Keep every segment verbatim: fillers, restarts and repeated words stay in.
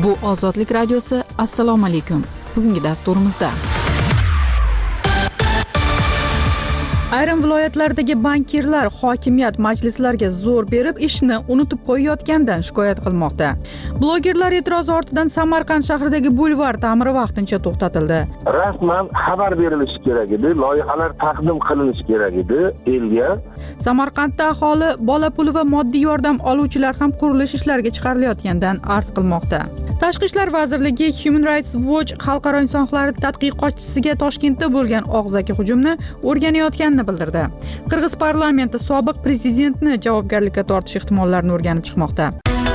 Bu Ozodlik radiosi. Assalomu alaykum. Bugungi dasturimizda ayrim viloyatlardagi bankirlar hokimiyat majlislariga zo'r berib ishni unutib qo'yayotgandan shikoyat qilmoqda. Blogerlar e'tirozi ortidan Samarqand shahridagi bulvar ta'miri vaqtincha to'xtatildi. Rasman xabar berilishi kerak edi, loyihalar taqdim qilinishi kerak edi elga. Samarqandda aholi bola puli va moddiy yordam oluvchilar ham qurilish ishlariga chiqarilayotgandan arz qilmoqda. Tashqi ishlar vazirligi Human Rights Watch xalqaro inson huquqlari tadqiqotchisiga Toshkentda bo'lgan og'zaki hujumni o'rganayotganini bildirdi. Qirg'iz parlamenti sobiq prezidentni javobgarlikka tortish ehtimollarini o'rganib chiqmoqda.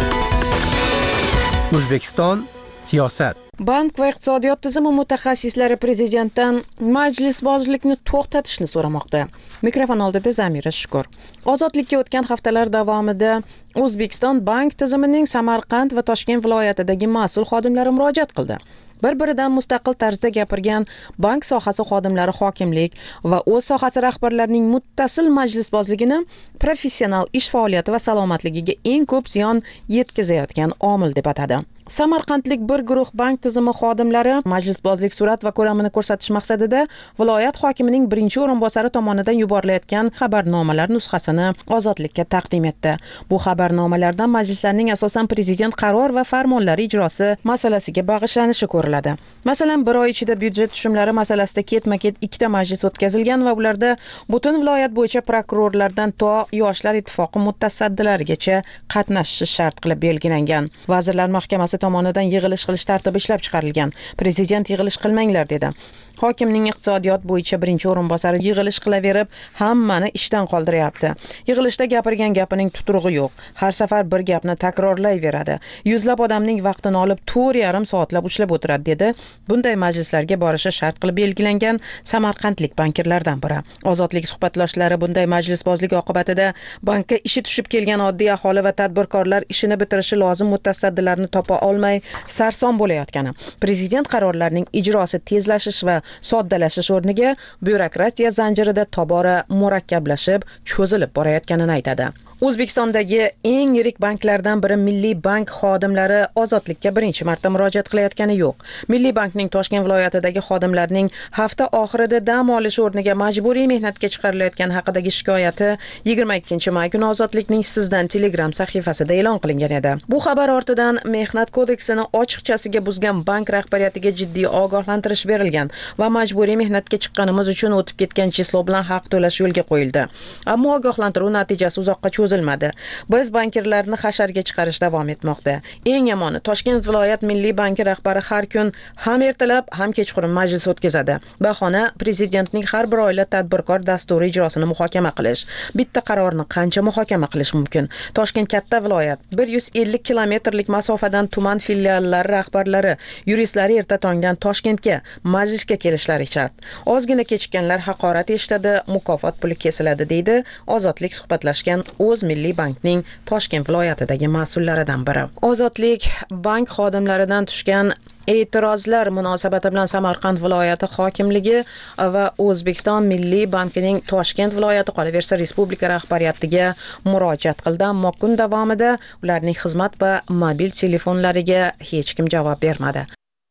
O'zbekiston siyosat. Bank va iqtisodiyot tizimi mutaxassislari prezidentdan majlisbozlikni to'xtatishni so'ramoqda. Mikrofon oldida Zamira Shukur. Ozodlikka o'tgan haftalar davomida O'zbekiston bank tizimining Samarqand va Toshkent viloyatidagi mas'ul xodimlari murojaat qildi. Bir-biridan mustaqil tarzda gapirgan bank sohasi xodimlari hokimlik va o'z sohasi rahbarlarining muttasil majlisbozligini professional ish faoliyati va salomatligiga eng ko'p ziyon yetkazayotgan omil deb atadi. Samarqandlik bir guruh bank tizimi xodimlari majlisbozlik surat va ko'lamini ko'rsatish maqsadida viloyat hokimining birinchi o'rinbosari tomonidan yuborilayotgan xabarnomalar nusxasini Ozodlikka taqdim etdi. Bu xabarnomalardan majlislarning asosan prezident qaror va farmonlari ijrosi masalasiga bag'ishlanishi ko'riladi. Masalan, bir oy ichida byudjet tushumlari masalasida ketma-ket ikkita majlis o'tkazilgan va ularda butun viloyat bo'yicha prokurorlardan to Yoshlar ittifoqi mutasaddilarigacha qatnashishi shart qilib belgilangan. Vazirlar Mahkamasi tomonidan yig'ilish qilish tartibi ishlab chiqarilgan. Prezident yig'ilish qilmanglar dedi. Hokimning iqtisodiyot bo'yicha birinchi o'rinbosari yig'ilish qilaverib, hammani ishdan qoldiryapti. Yig'ilishda gapirgan gapining tuturug'i yo'q. Har safar bir gapni takrorlayveradi. Yuzlab odamning vaqtini olib to'rt yarim soatlab ushlab o'tiradi dedi. Bunday majlislarga borishi shart qilib belgilangan Samarqandlik bankirlardan biri. Ozodlik suhbatloshlari bunday majlisbozlik oqibatida bankka ishi tushib kelgan oddiy aholi va tadbirkorlar ishini bitirishi lozim mutasaddilarni topa olmay sarson bo'layotgani, prezident qarorlarining ijrosi tezlashish va soddalashish o'rniga byurokratiya zanjirida tobora murakkablashib, cho'zilib borayotganini aytadi. O'zbekistondagi eng yirik banklardan biri Milliy bank xodimlari ozodlikka birinchi marta murojaat qilayotgani yo'q. Milliy bankning Toshkent viloyatidagi xodimlarning hafta oxirida dam olish o'rniga majburiy mehnatga chiqarilayotgani haqidagi shikoyati yigirma ikkinchi may kuni Ozodlikning Sizdan Telegram sahifasida e'lon qilingan edi. Bu xabar ortidan mehnat kodeksini ochiqchasiga buzgan bank rahbariyatiga jiddiy ogohlantirish berilgan va majburiy mehnatga chiqqanimiz uchun o'tib ketgan chislov bilan haq to'lash yo'lga qo'yildi. Ammo ogohlantiruv natijasi uzoqqa cho'zilmadi. Biz bankirlarni hasharga chiqarish davom etmoqda. Eng yomoni, Toshkent viloyat Milliy banki rahbari har kun ham ertalab, ham kechqurun majlis o'tkazadi. Bahona prezidentning har bir oila tadbirkor dasturi ijrosini muhokama qilish. Bitta qarorni qancha muhokama qilish mumkin? Toshkent katta viloyat. bir yuz ellik kilometrlik masofadan tuman filiallari rahbarlari, yuristlari erta tongdan Toshkentga majlisga kelishlari shart. Ozgina kechikkanlar haqorat eshitadi, mukofot puli kesiladi deydi Ozodlik suhbatlashgan O'z Milliy bankning Toshkent viloyatidagi mas'ullaridan biri. Ozodlik bank xodimlaridan tushgan e'tirozlar munosabati bilan Samarqand viloyati hokimligi va O'zbekiston Milliy bankining Toshkent viloyati qolaversa respublika rahbariyatiga murojaat qildi, ammo kun davomida ularning xizmat va mobil telefonlariga hech kim javob bermadi.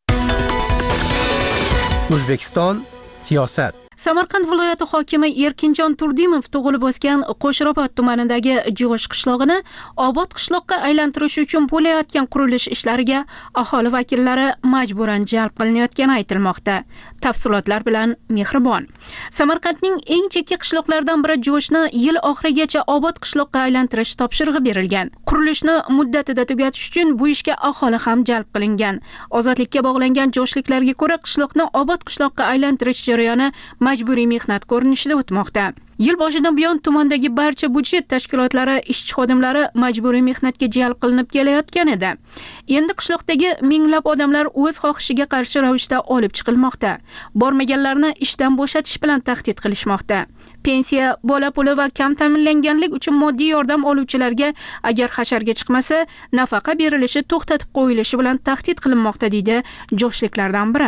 O'zbekiston siyosat. Samarqand viloyati hokimi Erkinjon Turdimov tug'ilib o'sgan Qo'shrobod tumanidagi Jo'sh qishlog'ini obod qishloqqa aylantirish uchun bo'layotgan qurilish ishlariga aholi vakillari majburan jalb qilinayotgani aytilmoqda. Tafsilotlar bilan Mehribon. Samarqandning eng chekka qishloqlaridan biri Jo'shni yil oxirigacha obod qishloqqa aylantirish topshirig'i berilgan. Qurilishni muddatida tugatish uchun bu ishga aholi ham jalb qilingan. Ozodlikka bog'langan jo'shliklarga ko'ra qishloqni obod qishloqqa aylantirish jarayoni majburiy mehnat ko'rinishida o'tmoqda. Yil boshidan buyon tumandagi barcha budjet tashkilotlari ishchi xodimlari majburiy mehnatga jalb qilinib kelayotgan edi. Endi qishloqdagi minglab odamlar o'z xohishiga qarshi ravishda olib chiqilmoqda. Bormaganlarni ishdan bo'shatish bilan tahdid qilishmoqda. Pensiya, bola puli va kam ta'minlanganlik uchun moddiy yordam oluvchilarga agar hasharga chiqmasa, nafaqa berilishi to'xtatib qo'yilishi bilan tahdid qilinmoqda deydi jo'shliklardan biri.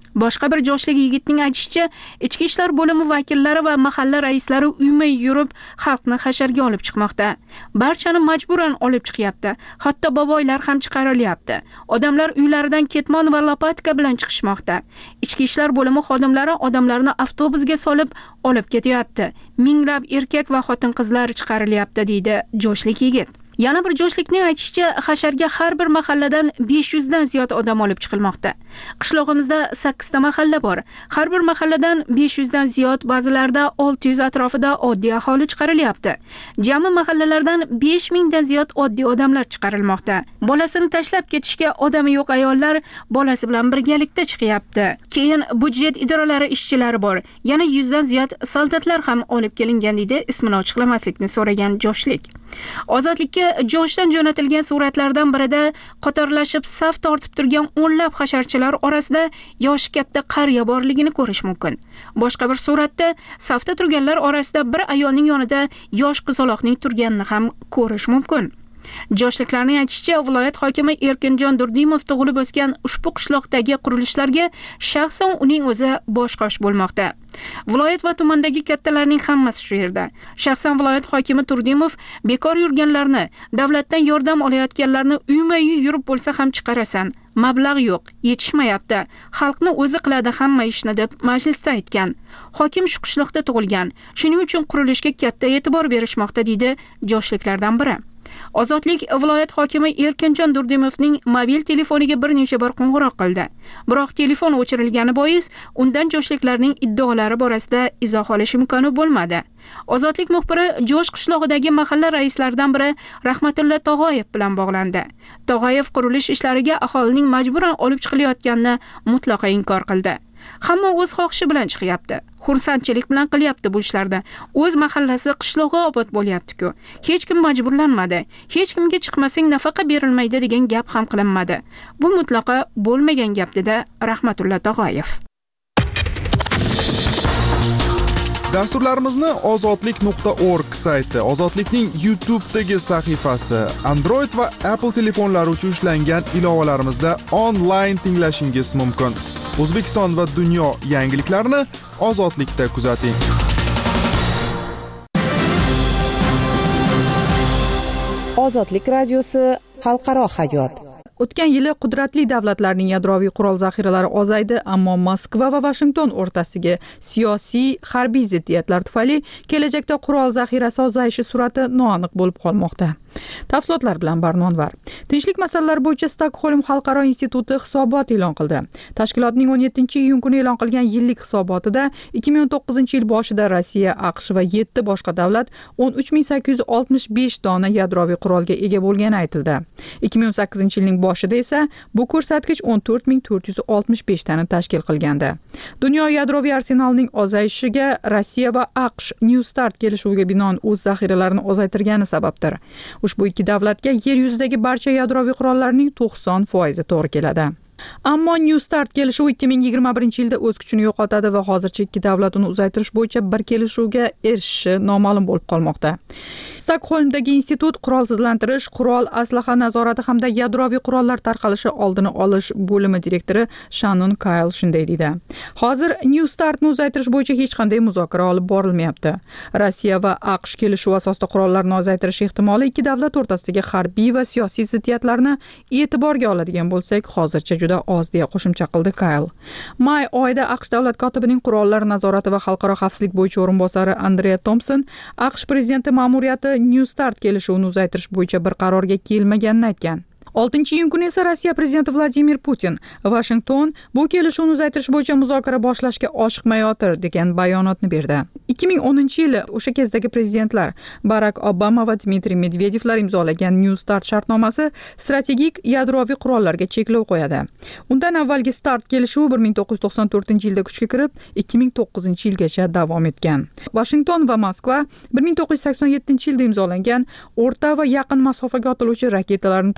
Boshqa bir yoshlik yigitning aytishicha, ichki ishlar bo'limi vakillari va mahalla raislari uyma-uy yurib, xalqni hasharga olib chiqmoqda. Barchani majburan olib chiqyapti. Hatto boboylar ham chiqarilyapti. Odamlar uylaridan ketmon va lopatka bilan chiqishmoqda. Ichki ishlar bo'limi xodimlari odamlarni avtobusga solib olib ketyapti. Minglab erkak va xotin-qizlar chiqarilyapti, deydi yoshlik yigit. Yana bir yoshlikning aytishicha, hasharga har bir mahalladan besh yuz dan ziyod odam olib chiqilmoqda. Qishlog'imizda sakkiz ta mahalla bor. Har bir mahalladan besh yuz dan ziyod, ba'zilarda olti yuz atrofida oddiy aholi chiqarilyapti. Jami mahallalardan besh ming dan ziyod oddiy odamlar chiqarilmoqda. Bolasini tashlab ketishga odami yo'q ayollar bolasi bilan birgalikda chiqyapti. Keyin budjet idoralari ishchilari bor. Yana yuz dan ziyod soldatlar ham olib kelingan, deydi ismini ochiqlamaslikni so'ragan yoshlik. Ozodlikka Joshdan jo'natilgan suratlardan birida qatorlashib saf tortib turgan o'nlab hasharchilar orasida yoshi katta qariya borligini ko'rish mumkin. Boshqa bir suratda safda turganlar orasida bir ayolning yonida yosh qizaloqning turganini ham ko'rish mumkin. Joshliklarning aytishicha, viloyat hokimi Erkinjon Durdimov tug'ilib o'sgan ushbu qishloqdagi qurilishlarga shaxsan uning o'zi bosh-qosh bo'lmoqda. Viloyat va tumandagi kattalarning hammasi shu yerda. Shaxsan viloyat hokimi Turdimov bekor yurganlarni, davlatdan yordam olayotganlarni uyma-uy yurib bo'lsa ham chiqarasan. Mablag' yo'q, yetishmayapti. Xalqni o'zi qiladi hamma ishni, deb majlisda aytgan. Hokim shu qishloqda tug'ilgan. Shuning uchun qurilishga katta e'tibor berishmoqda, deydi yoshliklardan biri. Ozodlik viloyat hokimi Erkinjon Durdimovning mobil telefoniga bir necha bor qo'ng'iroq qildi. Biroq telefon o'chirilgani bois undan yoshliklarning iddaolari borasida izoh olish imkoni bo'lmadi. Ozodlik muxbiri Jo'sh qishlog'idagi mahalla raislaridan biri Rahmatulla Tog'oyev bilan bog'landi. Tog'oyev qurilish ishlariga aholining majburan olib chiqilayotganini mutlaqo inkor qildi. Hamma o'z xohishi bilan chiqyapti. Xursandchilik bilan qilyapti bu ishlarni. O'z mahallasi, qishlog'i obod bo'lyapti-ku. Hech kim majburlanmadi. Hech kimga chiqmasang nafaqa berilmaydi degan gap ham qilinmadi. Bu mutlaqo bo'lmagan gap, dedi Rahmatulla Tog'oyev. Dasturlarimizni ozodlik nuqta org sayti, Ozodlikning YouTube'dagi sahifasi, Android va Apple telefonlari uchun ishlangan ilovalarimizda onlayn tinglashingiz mumkin. O'zbekiston va dunyo yangiliklarini Ozodlikda kuzating. Ozodlik radiosi, xalqaro hayot. O'tgan yili qudratli davlatlarning yadroviy qurol zaxiralari ozaydi, ammo Moskva va Washington o'rtasidagi siyosiy harbiy ziddiyatlar tufayli kelajakda qurol zaxirasi ozayishi surati noaniq bo'lib qolmoqda. Tafsilotlar bilan Barnonvar. Tinchlik masalalari bo'yicha Stockholm xalqaro instituti hisobot e'lon qildi. Tashkilotning o'n yettinchi iyun kuni e'lon qilgan yillik hisobotida ikki ming o'n to'qqizinchi yil boshida Rossiya, AQSh va yetti boshqa davlat o'n uch ming sakkiz yuz oltmish besh dona yadroviy qurolga ega bo'lgani aytildi. ikki ming o'n sakkizinchi yilning boshida esa bu ko'rsatkich o'n to'rt ming to'rt yuz oltmish besh tani tashkil qilgandi. Dunyo yadroviy arsenalining ozayishiga Rossiya va AQSh New Start kelishuviga binoan o'z zaxiralarini ozaytirgani sababdir. Ushbu ikki davlatga yer yuzidagi barcha yadroviy qurollarning to'qson foizi to'g'ri keladi. Ammo New Start kelishuvi ikki ming yigirma birinchi yilda o'z kuchini yo'qotadi va hozircha ikki davlat uni uzaytirish bo'yicha bir kelishuvga erishishi noma'lum bo'lib qolmoqda. Stockholmdagi institut qurolsizlantirish, qurol, aslaha nazorati hamda yadroviy qurollar tarqalishi oldini olish bo'limi direktori Shannon Kyle shunday deydi. Hozir New Startni uzaytirish bo'yicha hech qanday muzokara olib borilmayapti. Rossiya va AQSh kelishuv asosida qurollarni ozaytirish ehtimoli ikki davlat o'rtasidagi harbiy va siyosiy ziddiyatlarni e'tiborga oladigan bo'lsak, hozircha juda oz, deya qo'shimcha qildi Kyle. May oyida AQSh davlat kotibining qurollar nazorati va xalqaro xavfsizlik bo'yicha o'rinbosari Andrea Thompson AQSh prezidenti ma'muriyati New Start kelishuvini uzaytirish bo'yicha bir qarorga kelmaganini aytgan. oltinchi iyun kuni esa Rossiya prezidenti Vladimir Putin Washington bu kelishuvni uzaytirish bo'yicha muzokara boshlashga oshiqmayotir degan bayonotni berdi. ikki ming o'ninchi yili o'sha kezdagi prezidentlar Barack Obama va Dmitriy Medvedevlar imzolagan New Start shartnomasi strategik yadroviy qurollarga cheklov qo'yadi. Undan avvalgi Start kelishuvi bir ming to'qqiz yuz to'qson to'rtinchi yilda kuchga kirib, ikki ming to'qqizinchi yilgacha davom etgan. Washington va Moskva bir ming to'qqiz yuz sakson yettinchi yilda imzolangan o'rta va yaqin masofaga otiluvchi raketalarni taqiqlash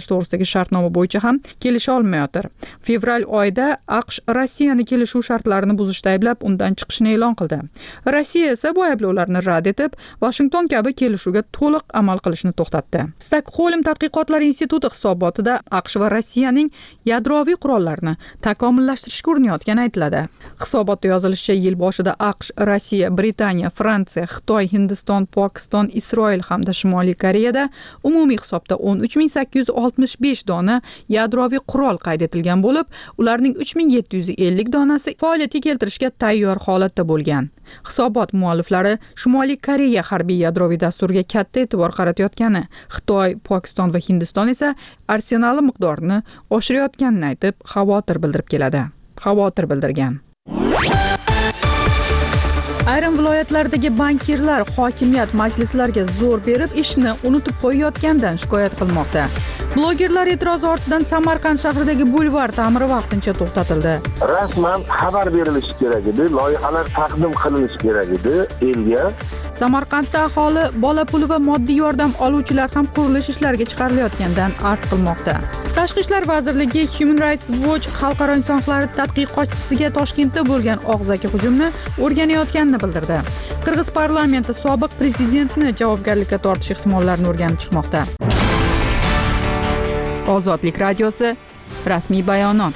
to'g'risidagi shartnoma bo'yicha ham kelisha olmayotir. Fevral oyida AQSh Rossiyani kelishuv shartlarini buzishda ayblab, undan chiqishni e'lon qildi. Rossiya esa bu ayblovlarni rad etib, Washington kabi kelishuvga to'liq amal qilishni to'xtatdi. Stockholm tadqiqotlar instituti hisobotida AQSh va Rossiyaning yadroviy qurollarni takomillashtirishga urinayotgani aytiladi. Hisobotda yozilishicha, yil boshida AQSh, Rossiya, Britaniya, Fransiya, Xitoy, Hindiston, Pokiston, Isroil hamda Shimoliy Koreyada umumiy hisobda o'n uch ming sakkiz yuz oltmish besh dona yadroviy qurol qayd etilgan bo'lib, ularning uch ming yetti yuz ellik donasi faoliyatga keltirishga tayyor holatda bo'lgan. Hisobot mualliflari Shimoliy Koreya harbiy yadroviy dasturiga katta e'tibor qaratayotgani, Xitoy, Pokiston va Hindiston esa arsenali miqdorini oshirayotganini aytib, xavotir bildirib keladi. Xavotir bildirgan. Ayrim viloyatlardagi bankirlar hokimiyat majlislariga zo'r berib, ishni unutib qo'yayotgandan shikoyat qilmoqda. Blogerlar e'tirozi ortidan Samarqand shahridagi bulvar ta'miri vaqtincha to'xtatildi. Rasman xabar berilishi kerak edi, loyihalar taqdim qilinishi kerak edi elga. Samarqandda aholi bola puli va moddiy yordam oluvchilar ham qurilish ishlariga chiqarilayotgandan arz qilmoqda. Tashqi ishlar vazirligi Human Rights Watch xalqaro inson huquqlari tadqiqotchisiga Toshkentda bo'lgan og'zaki hujumni o'rganayotganini bildirdi. Qirg'iz parlamenti sobiq prezidentni javobgarlikka tortish ehtimollarini o'rganib chiqmoqda. Ozodlik radiosi rasmiy bayonot.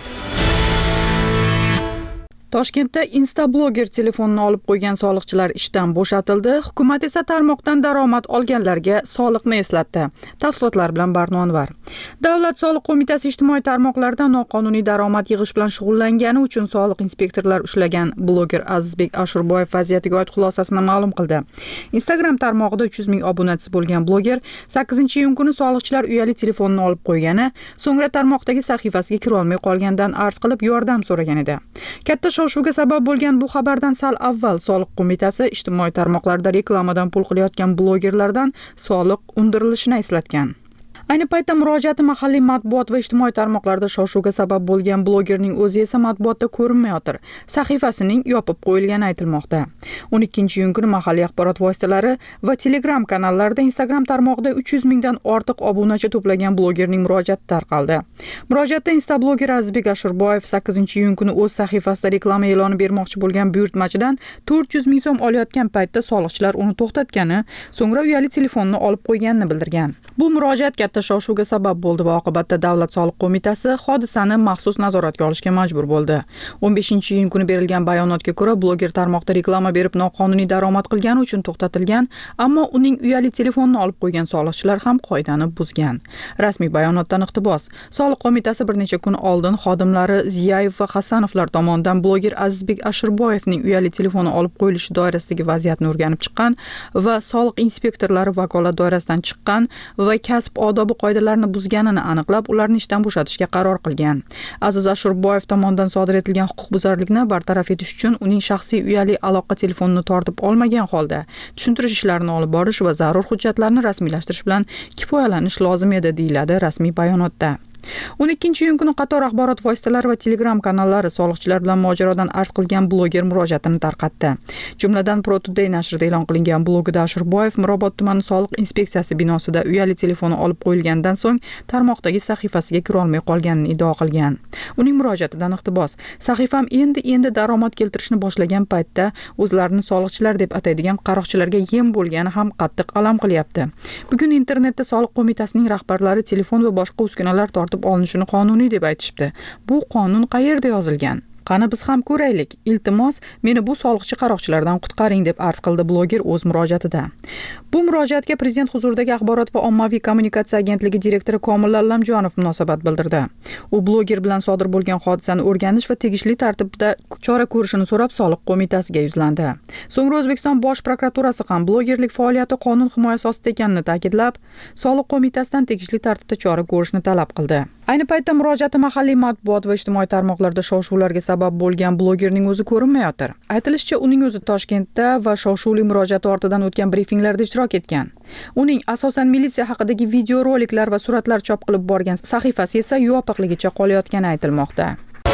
Toshkentda Instabloger telefonini olib qo'ygan soliqchilar ishdan bo'shatildi. Hukumat esa tarmoqdan daromad olganlarga soliqni eslatdi. Tafsilotlar bilan Barno Anvar. Davlat soliq qo'mitasi ijtimoiy tarmoqlarda noqonuniy daromad yig'ish bilan shug'ullangani uchun soliq inspektorlar ushlagan bloger Azizbek Ashurboyev vaziyatiga oid xulosasini ma'lum qildi. Instagram tarmog'ida uch yuz ming obunachisi bo'lgan bloger sakkizinchi iyun kuni soliqchilar uyali telefonini olib qo'ygani, so'ngra tarmoqdagi sahifasiga kira olmay qolgandan arz qilib yordam so'ragan edi. Katta shov-shuvga sabab bo'lgan bu xabardan sal avval soliq qo'mitasi ijtimoiy tarmoqlarda reklamadan pul qilayotgan blogerlardan soliq undirilishini eslatgan. Ayni paytda murojaati mahalliy matbuot va ijtimoiy tarmoqlarda shov-shuvga sabab bo'lgan blogerning o'zi esa matbuotda ko'rinmayotir. Sahifasining yopib qo'yilgani aytilmoqda. o'n ikkinchi iyun kuni mahalliy axborot vositalari va Telegram kanallarida Instagram tarmog'ida uch yuz mingdan ortiq obunachi to'plagan blogerning murojaati tarqaldi. Murojaatda Instabloger Azizbek Ashurboyev sakkizinchi iyun kuni o'z sahifasida reklama e'loni bermoqchi bo'lgan buyurtmachidan to'rt yuz ming so'm olayotgan paytda soliqchilar uni to'xtatgani, so'ngra uyali telefonni olib qo'yganini bildirgan. Bu murojaat katta shov-shuvga sabab bo'ldi va oqibatda Davlat soliq qo'mitasi hodisani maxsus nazoratga olishga majbur bo'ldi. o'n beshinchi iyun kuni berilgan bayonotga ko'ra, bloger tarmoqda reklama berib noqonuniy daromad qilgani uchun to'xtatilgan, ammo uning uyali telefonini olib qo'ygan soliqchilar ham qoidani buzgan. Rasmiy bayonotdan iqtibos: Soliq qo'mitasi bir necha kun oldin xodimlari Ziyayev va Hasanovlar tomonidan bloger Azizbek Ashurboyevning uyali telefoni olib qo'yilishi doirasidagi vaziyatni o'rganib chiqqan va soliq inspektorlari vakolat doirasidan chiqqan va kasb odobi qoidalarini buzganini aniqlab, ularni ishdan bo'shatishga qaror qilgan. Aziz Ashurboyev tomonidan sodir etilgan huquqbuzarlikni bartaraf etish uchun uning shaxsiy uyali aloqa telefonini tortib olmagan holda tushuntirish ishlarini olib borish va zarur hujjatlarni rasmiylashtirish bilan kifoyalanish lozim edi, deyiladi rasmiy bayonotda. o'n ikkinchi iyun kuni qator axborot vositalari va Telegram kanallari soliqchilar bilan mojarodan arz qilgan bloger murojaatini tarqatdi. Jumladan Pro Today nashrida e'lon qilingan blogida Ashurboyev Mirobod tumani soliq inspeksiyasi binosida uyali telefoni olib qo'yilgandan so'ng tarmoqdagi sahifasiga kira olmay qolganini iddao qilgan. Uning murojaatidan iqtibos: Sahifam endi-endi daromad keltirishni boshlagan paytda o'zlarini soliqchilar deb ataydigan qaroqchilarga yem bo'lgani ham qattiq alam qilyapti. Bugun internetda soliq qo'mitasining rahbarlari telefon va boshqa uskunalar tortib olinishini qonuniy deb aytishdi. Bu qonun qayerda yozilgan? Qani biz ham ko'raylik. Iltimos, meni bu soliqchi qaroqchilardan qutqaring, deb arz qildi bloger o'z murojaatida. Bu murojaatga Prezident huzuridagi axborot va ommaviy kommunikatsiya agentligi direktori Komil Allamjonov munosabat bildirdi. U bloger bilan sodir bo'lgan hodisani o'rganish va tegishli tartibda chora ko'rishini so'rab soliq qo'mitasiga yuzlandi. So'ngra O'zbekiston Bosh prokuraturasi ham blogerlik faoliyati qonun himoyasi ostida ekanini ta'kidlab, soliq qo'mitasidan tegishli tartibda chora ko'rishni talab qildi. Ayni paytda murojaati mahalliy matbuot va ijtimoiy tarmoqlarda shov-shuvlarga sabab bo'lgan blogerning o'zi ko'rinmayotir. Aytilishicha, uning o'zi Toshkentda va shov-shuvli murojaati ortidan o'tgan brifinglarda ishtirok etgan. Uning asosan militsiya haqidagi videoroliklar va suratlar chop qilib borgan sahifasi esa yopiqligicha qolayotgani aytilmoqda.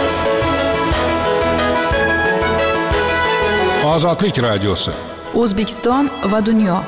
Ozodlik radiosi. O'zbekiston va dunyo.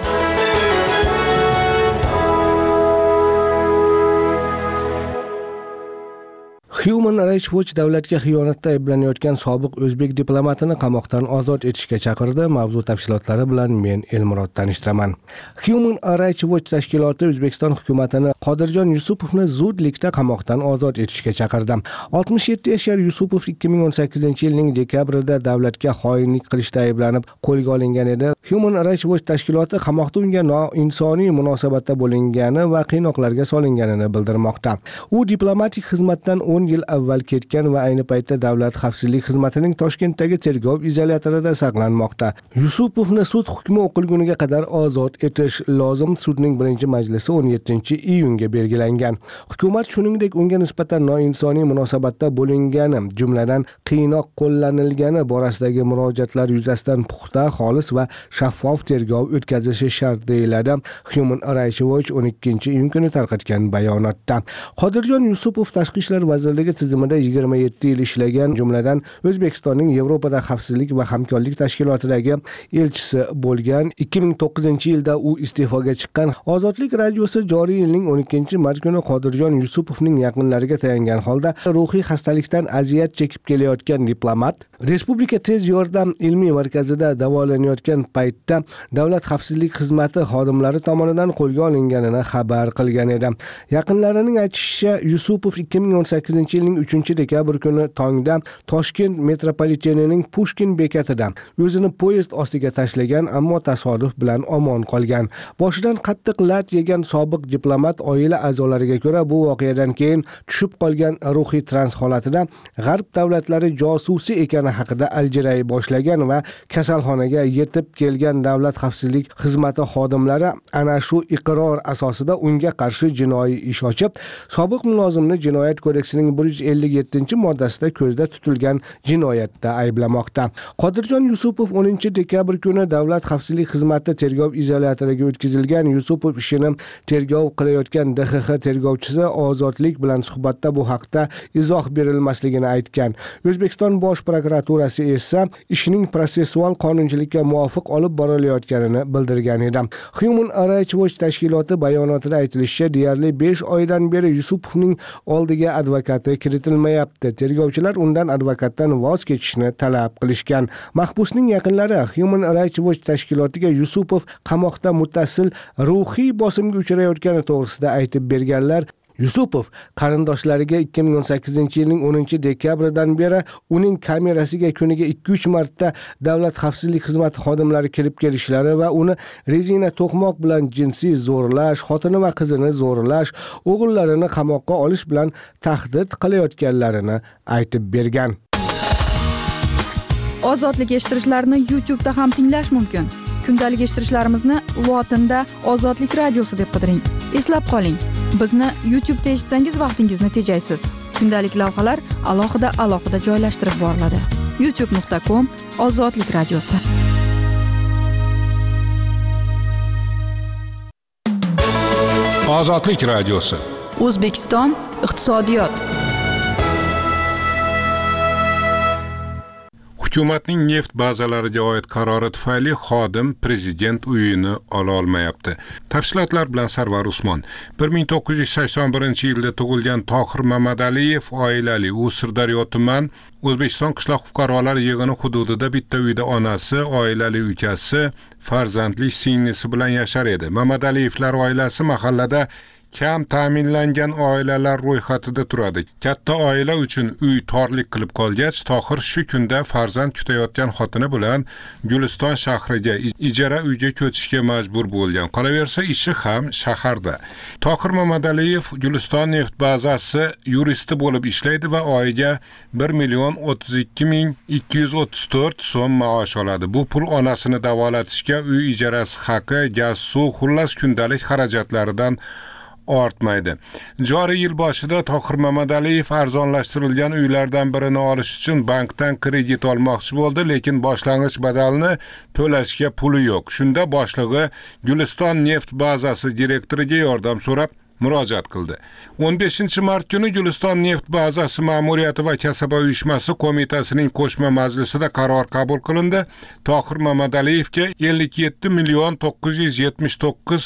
Human Rights Watch davlatga xiyonatda ayblanayotgan sobiq o'zbek diplomatini qamoqdan ozod etishga chaqirdi. Mavzu tafsilotlari bilan men Elmurod tanishtiraman. Human Rights Watch tashkiloti O'zbekiston hukumatini Qodirjon Yusupovni zudlikda qamoqdan ozod etishga chaqirdi. oltmish yetti yashar Yusupov ikki ming o'n sakkizinchi yilning dekabrida davlatga xoinlik qilishda ayblanib qo'lga olingan edi. Human Rights Watch tashkiloti qamoqda unga noinsoniy munosabatda bo'lingani va qiynoqlarga solinganini bildirmoqda. U diplomatik xizmatdan o'n yil avval ketgan va ayni paytda Davlat xavfsizlik xizmatining Toshkentdagi tergov izolyatorida saqlanmoqda. Yusupovni sud hukmi o'qilguniga qadar ozod etish lozim. Sudning birinchi majlisi o'n yettinchi iyunga belgilangan. Hukumat shuningdek unga nisbatan noinsoniy munosabatda bo'lingani, jumladan qiynoq qo'llanilgani borasidagi murojaatlar yuzasidan puxta, xolis va shaffof tergov o'tkazishi shart deyiladi Human Rights Watch o'n ikkinchi iyun kuni tarqatgan bayonotda. Qodirjon Yusupov Tashqi ishlar vazirligi tizimida yigirma yetti yil ishlagan, jumladan O'zbekistonning Yevropada xavfsizlik va hamkorlik tashkilotidagi elchisi bo'lgan. ikki ming to'qqizinchi yilda u iste'foga chiqqan. Ozodlik radiosi joriy yilning o'n ikkinchi mart kuni Qodirjon Yusupovning yaqinlariga tayangan holda ruhiy xastalikdan aziyat chekib kelayotgan diplomat Respublika tez yordam ilmiy markazida davolanayotgan paytda Davlat xavfsizlik xizmati xodimlari tomonidan qo'lga olinganini xabar qilgan edi. Yaqinlarining aytishicha, Yusupov ikki ming o'n sakkizinchi yilning uchinchi dekabr kuni tongda Toshkent metropolitenining Pushkin bekatida o'zini poyezd ostiga tashlagan, ammo tasodif bilan omon qolgan. Boshidan qattiq lat yegan sobiq diplomat oila a'zolariga ko'ra bu voqeadan keyin tushib qolgan ruhiy trans holatida G'arb davlatlari josusi ekani haqida aljiray boshlagan va kasalxonaga yetib kelgan Davlat xavfsizlik xizmati xodimlari ana shu iqror asosida unga qarshi jinoiy ish ochib, sobiq mulozimni Jinoyat kodeksining bir yuz ellik yettinchi moddasida ko'zda tutilgan jinoyatda ayblamoqda. Qodirjon Yusupov o'ninchi dekabr kuni Davlat xavfsizlik xizmati tergov izolyatoriga o'tkazilgan. Yusupov ishini tergov qilayotgan D X X tergovchisi Ozodlik bilan suhbatda bu haqda izoh berilmasligini aytgan. O'zbekiston bosh prokuraturasi esa ishning protsessual qonunchilikka muvofiq olib borilayotganini bildirgan edi. Human Rights Watch tashkiloti bayonotida aytilishicha, deyarli besh oydan beri Yusupovning oldiga advokati kiritilmayapti. Tergovchilar undan advokatdan voz kechishni talab qilishgan. Mahbusning yaqinlari Human Rights Watch tashkilotiga Yusupov qamoqda muttasil ruhiy bosimga uchrayotgani to'g'risida aytib berganlar. Yusupov qarindoshlariga ikki ming o'n sakkizinchi yilning o'ninchi dekabridan beri uning kamerasiga kuniga ikki uch marta Davlat xavfsizlik xizmati xodimlari kirib kelishlari va uni rezina to'qmoq bilan jinsiy zo'rlash, xotini va qizini zo'rlash, o'g'illarini qamoqqa olish bilan tahdid qilayotganlarini aytib bergan. Ozodlik eshittirishlarni YouTube da ham tinglash mumkin. Kundalik eshittirishlarimizni lotinda Ozodlik radiosi deb qidiring. Eslab qoling, bizni YouTube'da eshitsangiz vaqtingizni tejaysiz. Kundalik lavhalar alohida alohida joylashtirib boriladi. youtube nuqta com Ozodlik radiosi. Ozodlik radiosi. O'zbekiston iqtisodiyot. Hukumatning neft bazalariga oid qarori tufayli xodim prezident uyini ola olmayapti. Tafsilotlar bilan Sarvar Usmon. bir ming to'qqiz yuz sakson birinchi yilda tug'ilgan Tohir Mamadaliyev oilali, u Sirdaryo tuman O'zbekiston qishloq fuqarolar yig'ini hududida bitta uyda onasi, oilali ukasi, farzandli singlisi bilan yashar edi. Mamadaliyevlar oilasi mahallada kam ta'minlangan oilalar ro'yxatida turadi. Katta oila uchun uy torlik qilib qolgach, Tohir shu kunda farzand kutayotgan xotini bilan Guliston shahriga ijara uyga ko'chishga majbur bo'lgan. Qolaversa, ishi ham shaharda. Tohir Mamadaliyev Guliston neft bazasi yuristi bo'lib ishlaydi va oyiga bir million o'ttiz ikki ming ikki yuz o'ttiz to'rt so'm maosh oladi. Bu pul onasini davolatishga, uy ijarasi haqi, gaz, suv, xullas kundalik xarajatlaridan ortmaydi. Joriy yil boshida Tohir Mamadaliyev arzonlashtirilgan uylardan birini olish uchun bankdan kredit olmoqchi bo'ldi, lekin boshlang'ich badalni to'lashga puli yo'q. Shunda boshlig'i Guliston neft bazasi direktoriga yordam so'rab murojaat qildi. o'n beshinchi mart kuni Guliston neft bazasi ma'muriyati va kasaba uyushmasi qo'mitasining qo'shma majlisida qaror qabul qilindi. Tohir Mamadaliyevga ellik yetti million to'qqiz yuz yetmish to'qqiz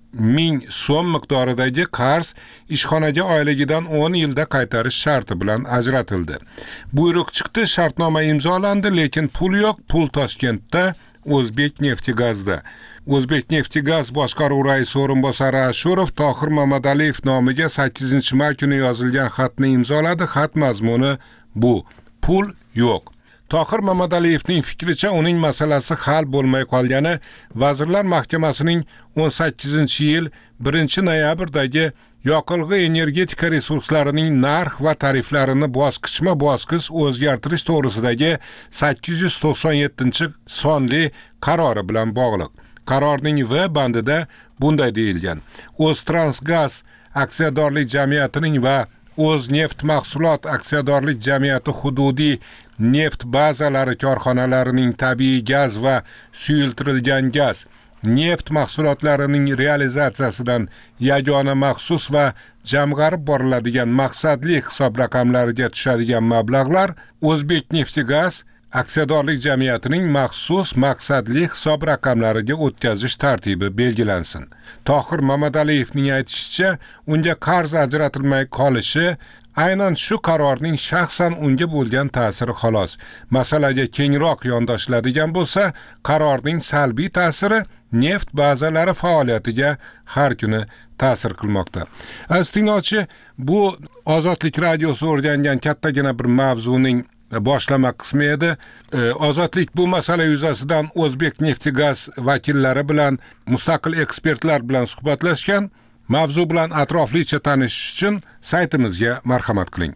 ming so'm miqdoridagi qarz ishxonaga oyligidan o'n yilda qaytarish sharti bilan ajratildi. Buyruq chiqdi, shartnoma imzolandi, lekin pul yo'q. Pul Toshkentda, O'zbekneftgazda. O'zbekneftgaz boshqaruv raisi o'rinbosari Ashurov Tohir Mamadaliyev nomiga sakkizinchi may kuni yozilgan xatni imzoladi. Xat mazmuni bu: pul yo'q. Tohir Mamataliyevning fikricha, uning masalasi hal bo'lmay qolgani Vazirlar Mahkamasining o'n sakkizinchi yil birinchi noyabrdagi yoqilg'i energetika resurslarining narx va tariflarini bosqichma-bosqich o'zgartirish to'g'risidagi sakkiz yuz to'qson yettinchi sonli qarori bilan bog'liq. Qarorning V bandida bunday deyilgan: O'ztransgaz aksiyadorlik jamiyatining va O'zneft mahsulot aksiyadorlik jamiyati hududiy neft bazalari korxonalarining tabiiy gaz va suyultirilgan gaz, neft mahsulotlarining realizatsiyasidan yagona maxsus va jamg'arib boriladigan maqsadli hisob raqamlariga tushadigan mablag'lar O'zbekneftgaz aksiyadorlik jamiyatining maxsus maqsadli hisob raqamlariga o'tkazish tartibi belgilansin. Tohir Mamataliyevning aytishicha, unga qarz ajratilmay qolishi aynan shu qarorning shaxsan unga bo'lgan ta'siri xolos. Masalaga kengroq yondashiladigan bo'lsa, qarorning salbiy ta'siri neft bazalari faoliyatiga har kuni ta'sir qilmoqda. Aziz tinglovchi, bu Ozodlik radiosi o'rgangan kattagina bir mavzuning boshlama qismi edi. Ozodlik bu masala yuzasidan O'zbekneftgaz vakillari bilan, mustaqil ekspertlar bilan suhbatlashgan. Mavzu bilan atroflicha tanishish uchun saytimizga marhamat qiling.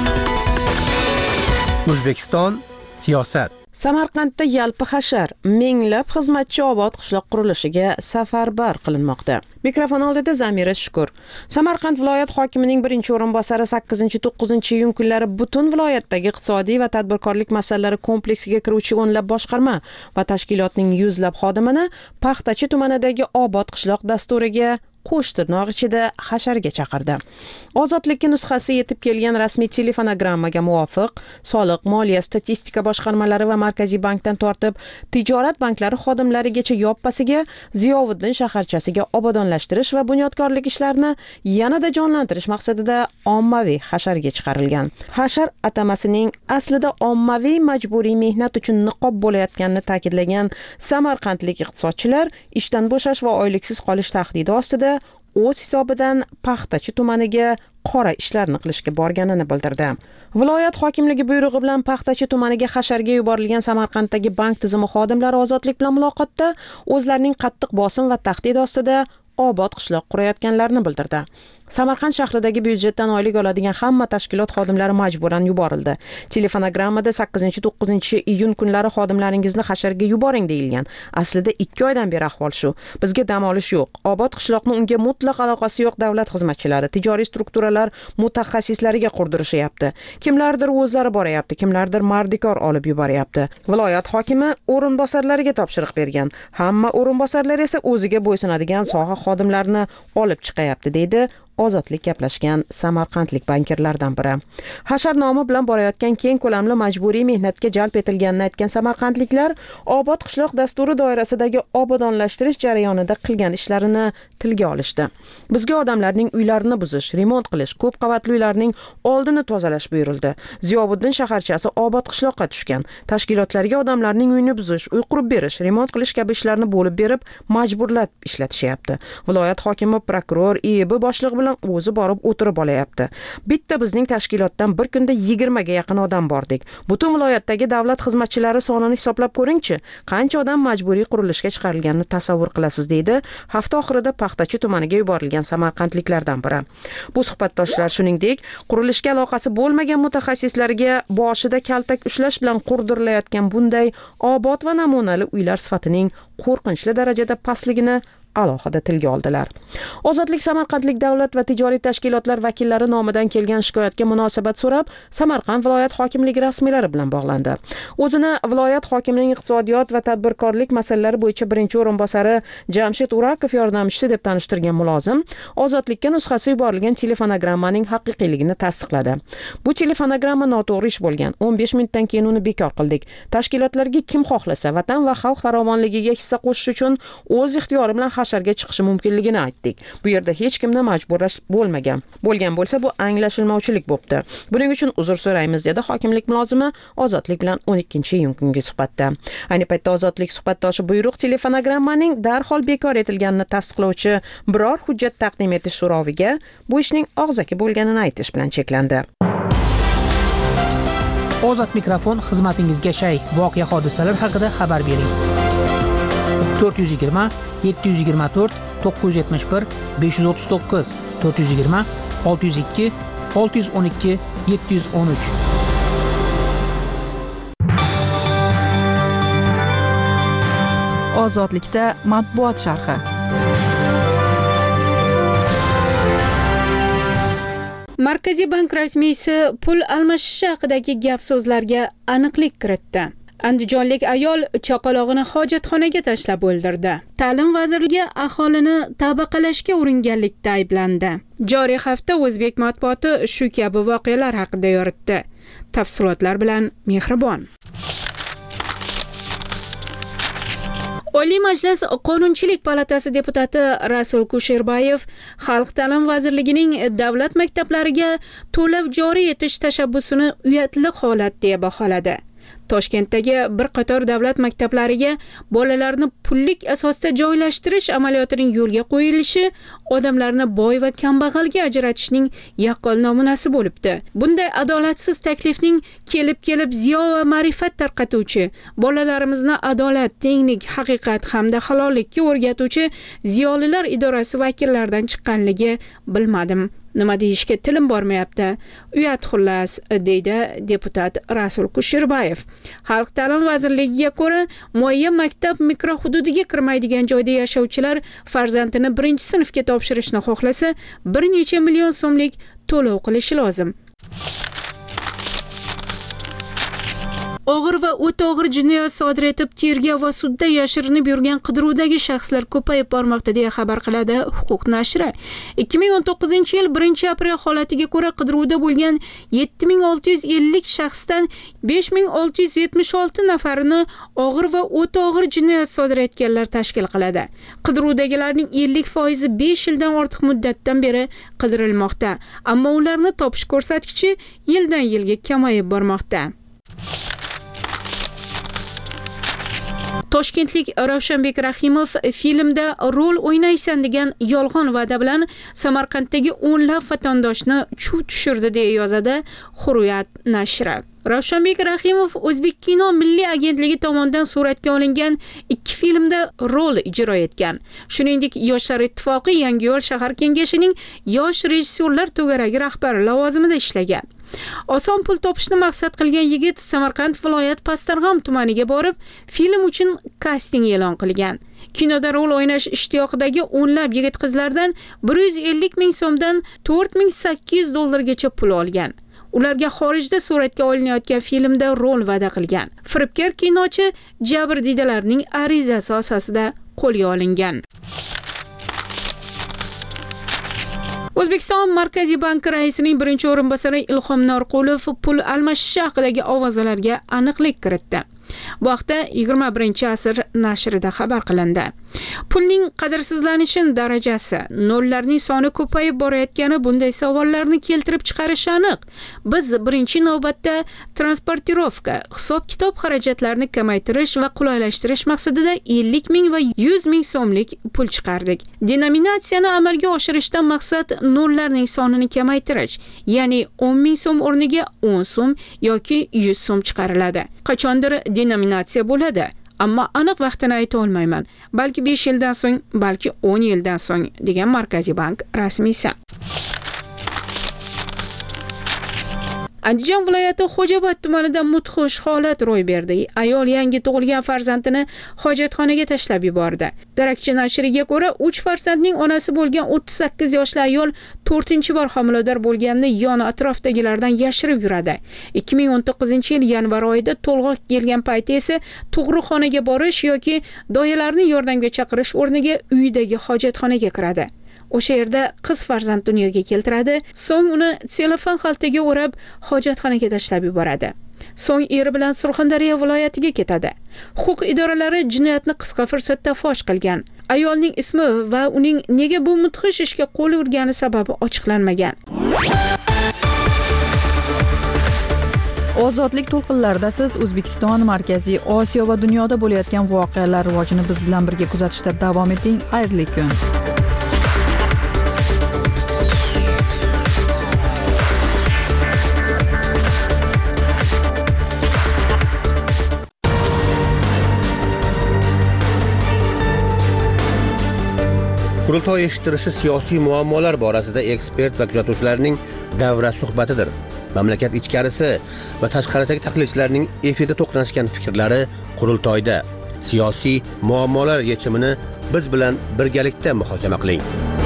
O'zbekiston siyosat. Samarqandda yalpi hashar minglab xizmatchi obod qishloq qurilishiga safarbar qilinmoqda. Mikrofon oldida Zamira Shukur. Samarqand viloyat hokimining birinchi o'rinbosari sakkizinchi to'qqizinchi iyun kunlari butun viloyatdagi iqtisodiy va tadbirkorlik masalalari kompleksiga kiruvchi o'nlab boshqarma va tashkilotning yuzlab xodimini Paxtachi tumanidagi obod qishloq dasturiga qo'sh tirnoq ichida hasharga chaqirdi. Ozodlikka nusxasi yetib kelgan rasmiy telefonogrammaga muvofiq, soliq, moliya, statistika boshqarmalari va Markaziy bankdan tortib tijorat banklari xodimlarigacha yoppasiga Ziyovuddin shaharchasiga obodonlashtirish va bunyodkorlik ishlarini yanada jonlantirish maqsadida ommaviy hasharga chiqarilgan. Hashar atamasining aslida ommaviy majburiy mehnat uchun niqob bo'layotganini ta'kidlagan samarqandlik iqtisodchilar ishdan bo'shash va oyliksiz qolish tahdidi ostida o'z hisobidan Paxtachi tumaniga qora ishlarni qilishga borganini bildirdi. Viloyat hokimligi buyrug'i bilan Paxtachi tumaniga hasharga yuborilgan Samarqanddagi bank tizimi xodimlari Ozodlik bilan muloqotda o'zlarining qattiq bosim va tahdid ostida obod qishloq qurayotganlarini bildirdi. Samarqand shahridagi byudjetdan oylik oladigan hamma tashkilot xodimlari majburan yuborildi. Telefonogrammada sakkizinchi to'qqizinchi iyun kunlari xodimlaringizni hasharga yuboring deyilgan. Aslida ikki oydan beri ahvol shu. Bizga dam olish yo'q. Obod qishloqni unga mutlaq aloqasi yo'q davlat xizmatchilari, tijoriy strukturalar mutaxassislariga qurdirishyapti. Kimlardir o'zlari boryapti, kimlardir mardikor olib yuboryapti. Viloyat hokimi o'rinbosarlariga topshiriq bergan. Hamma o'rinbosarlar esa o'ziga bo'ysunadigan soha xodimlarini olib chiqayapti, deydi Ozodlik gaplashgan samarqandlik bankirlardan biri. Hashar nomi bilan borayotgan keng ko'lamli majburiy mehnatga jalb etilganini aytgan samarqandliklar obod qishloq dasturi doirasidagi obodonlashtirish jarayonida qilgan ishlarini tilga olishdi. Bizga odamlarning uylarini buzish, remont qilish, ko'p qavatli uylarning oldini tozalash buyurildi. Ziyovuddin shaharchasi obod qishloqqa tushgan. Tashkilotlarga odamlarning uyini buzish, uy qurib berish, remont qilish kabi ishlarni bo'lib berib, majburlab ishlatishyapti. Viloyat hokimi, prokuror, I E B boshlig'i bilan o'zi borib o'tirib olayapti. Bitta bizning tashkilotdan bir kunda yigirma ga yaqin odam bordik. Butun viloyatdagi davlat xizmatchilari sonini hisoblab ko'ring-chi, qancha odam majburiy qurilishga chiqarilganini tasavvur qilasiz, deydi hafta oxirida Paxtachi tumaniga yuborilgan samarqandliklardan biri. Bu suhbatdoshlar shuningdek, qurilishga aloqasi bo'lmagan mutaxassislarga boshida kaltak ushlash bilan qurdirilayotgan bunday obod va namunali uylar sifatining qo'rqinchli darajada pastligini alohida tilga oldilar. Ozodlik Samarqandlik davlat va tijoriy tashkilotlar vakillari nomidan kelgan shikoyatga munosabat so'rab, Samarqand viloyat hokimligi rasmiylari bilan bog'landi. O'zini viloyat hokimining iqtisodiyot va tadbirkorlik masalalari bo'yicha birinchi o'rinbosari Jamshid Urakov yordamchisi deb tanishtirgan mulozim Ozodlikka nusxasi yuborilgan telefonogrammaning haqiqiyligini tasdiqladi. Bu telefonogramma noto'g'ri ish bo'lgan. o'n besh minutdan keyin uni bekor qildik. Tashkilotlarga kim xohlasa vatan va xalq farovonligiga hissa qo'shish uchun o'z ixtiyori bilan hasharga chiqishi mumkinligini aytdik. Bu yerda hech kimni majburlash bo'lmagan. Bo'lgan bo'lsa bu anglashilmovchilik bo'pti. Buning uchun uzr so'raymiz dedi hokimlik mulozimi Ozodlik bilan o'n ikkinchi iyun kungi suhbatda. Ayni paytda Ozodlik suhbatdoshi buyruq telefonogrammaning darhol bekor etilganini tasdiqlovchi biror hujjat taqdim etish so'roviga bu ishning og'zaki bo'lganini aytish bilan cheklandi. Ozod mikrofon xizmatingizga shay. Voqea hodisalar haqida xabar bering. to'rt yuz yigirma yetti yuz yigirma to'rt to'qqiz yuz yetmish bir besh yuz o'ttiz to'qqiz to'rt yuz yigirma olti yuz ikki olti yuz o'n ikki yetti yuz o'n uch. Ozodlikda matbuot sharhi. Markaziy bank rasmiysi pul almashishi haqidagi gap-so'zlarga aniqlik kiritdi. Andijonlik ayol chaqalog'ini hojatxonaga tashlab o'ldirdi. Ta'lim vazirligi aholini tabaqalashga uringanlikda ayblandi. Joriy hafta o'zbek matbuoti shu kabi voqealar haqida yoritdi. Tafsilotlar bilan Mehribon. Oliy Majlis Qonunchilik palatasi deputati Rasul Kusherbayev Xalq ta'lim vazirligining davlat maktablariga to'lab joriy etish tashabbusini uyatli holat deya baholadi. Toshkentdagi bir qator davlat maktablariga bolalarni pullik asosda joylashtirish amaliyotining yo'lga qo'yilishi odamlarni boy va kambag'alga ajratishning yaqqol namunasi bo'libdi. Bunday adolatsiz taklifning kelib-kelib ziyo va ma'rifat tarqatuvchi, bolalarimizni adolat, tenglik, haqiqat hamda halollikka o'rgatuvchi ziyolilar idorasi vakillaridan chiqqanligi bilmadim. Nima deyishga tilim bormayapti. Uyat xullas, deydi deputat Rasul Kusherbayev. Xalq ta'lim vazirligiga ko'ra, muayyan maktab mikrohududiga kirmaydigan joyda yashovchilar farzandini birinchi sinfga topshirishni xohlasa, bir necha million so'mlik to'lov qilishi lozim. Og'ir va o'ta og'ir jinoyat sodir etib, tergov va sudda yashirinib yurgan qidiruvdagi shaxslar ko'payib bormoqda deya xabar qiladi Huquq nashri. ikki ming o'n to'qqizinchi yil birinchi aprel holatiga ko'ra qidiruvda bo'lgan yetti ming olti yuz ellik shaxsdan besh ming olti yuz yetmish olti nafarini og'ir va o'ta og'ir jinoyat sodir etganlar tashkil qiladi. Qidiruvdagilarning ellik foizi besh yildan ortiq muddatdan beri qidirilmoqda, ammo ularni topish ko'rsatkichi yildan yilga kamayib bormoqda. Toshkentlik Ravshanbek Rahimov filmda rol o'ynaysan degan yolg'on va'da bilan Samarqanddagi o'nlab vatandoshni chuv tushirdi deya yozadi Hurriyat nashri. Ravshanbek Rahimov O'zbek kino milliy agentligi tomonidan suratga olingan ikki filmda rol ijro etgan. Shuningdek, Yoshlar ittifoqi Yangiyo'l shahar kengashining yosh rejissyorlar to'garagi rahbari lavozimida ishlagan. Oson pul topishni maqsad qilgan yigit Samarqand viloyat Pastarg'om tumaniga borib, film uchun kasting e'lon qilgan. Kinoda rol o'ynash ishtiyoqidagi o'nlab yigit-qizlardan bir yuz ellik ming so'mdan to'rt ming sakkiz yuz dollargacha pul olgan. Ularga xorijda suratga olinayotgan filmda rol va'da qilgan. Firibgar kinochi jabrdiydalarning arizasi asosida qo'lga olingan. O'zbekiston Markaziy banki raisining birinchi o'rinbosari Ilhom Norqulov pul almashishi haqidagi ovozalarga aniqlik kiritdi. Bu haqda yigirma birinchi asr nashrida xabar qilindi. Pulning qadrsizlanishi darajasi, nollarning soni ko'payib borayotgani bunday savollarni keltirib chiqarishi aniq. Biz birinchi navbatda transportirovka, hisob-kitob xarajatlarini kamaytirish va qulaylashtirish maqsadida ellik ming va yuz ming so'mlik pul chiqardik. Denominatsiyani amalga oshirishdan maqsad nollarning sonini kamaytirish, ya'ni o'n ming so'm o'rniga o'n so'm yoki yuz so'm chiqariladi. Qachondir denominatsiya bo'ladi, ammo aniq vaqtini ayta olmayman. Balki besh yildan so'ng, balki o'n yildan so'ng, degan Markaziy bank rasmiysi. Andijon viloyati Xo'jobod tumanida mudhish holat ro'y berdi. Ayol yangi tug'ilgan farzandini hojatxonaga tashlab yubordi. Darakchi nashriga ko'ra, uch farzandning onasi bo'lgan o'ttiz sakkiz yoshli ayol to'rtinchi bor homilador bo'lganini yon atrofdagilardan yashirib yuradi. ikki ming o'n to'qqizinchi yil yanvar oyida to'lg'oq kelgan payti esa tug'ruqxonaga borish yoki doyalarni yordamga chaqirish o'rniga uyidagi hojatxonaga kiradi. O'sha yerda qiz farzand dunyoga keltiradi, so'ng uni telefon xaltaga o'rab hojatxonaga tashlab yuboradi. so'ng eri bilan Surxondaryo viloyatiga ketadi. Huquq idoralari jinoyatni qisqa fursatda fosh qilgan. Ayolning ismi va uning nega bu mudhish ishga qo'l urgani sababi ochiqlanmagan. Ozodlik to'lqinlarida siz O'zbekiston, Markaziy Osiyo va dunyoda bo'layotgan voqealar rivojini biz bilan birga kuzatishda davom eting. Xayrli kun. Qurultoy eshittirishi siyosiy muammolar borasida ekspert va kuzatuvchilarning davra suhbatidir. Mamlakat ichkarisi va tashqaridagi tahlilchilarning efirda to'qnashgan fikrlari qurultoyda. Siyosiy muammolar yechimini biz bilan birgalikda muhokama qiling.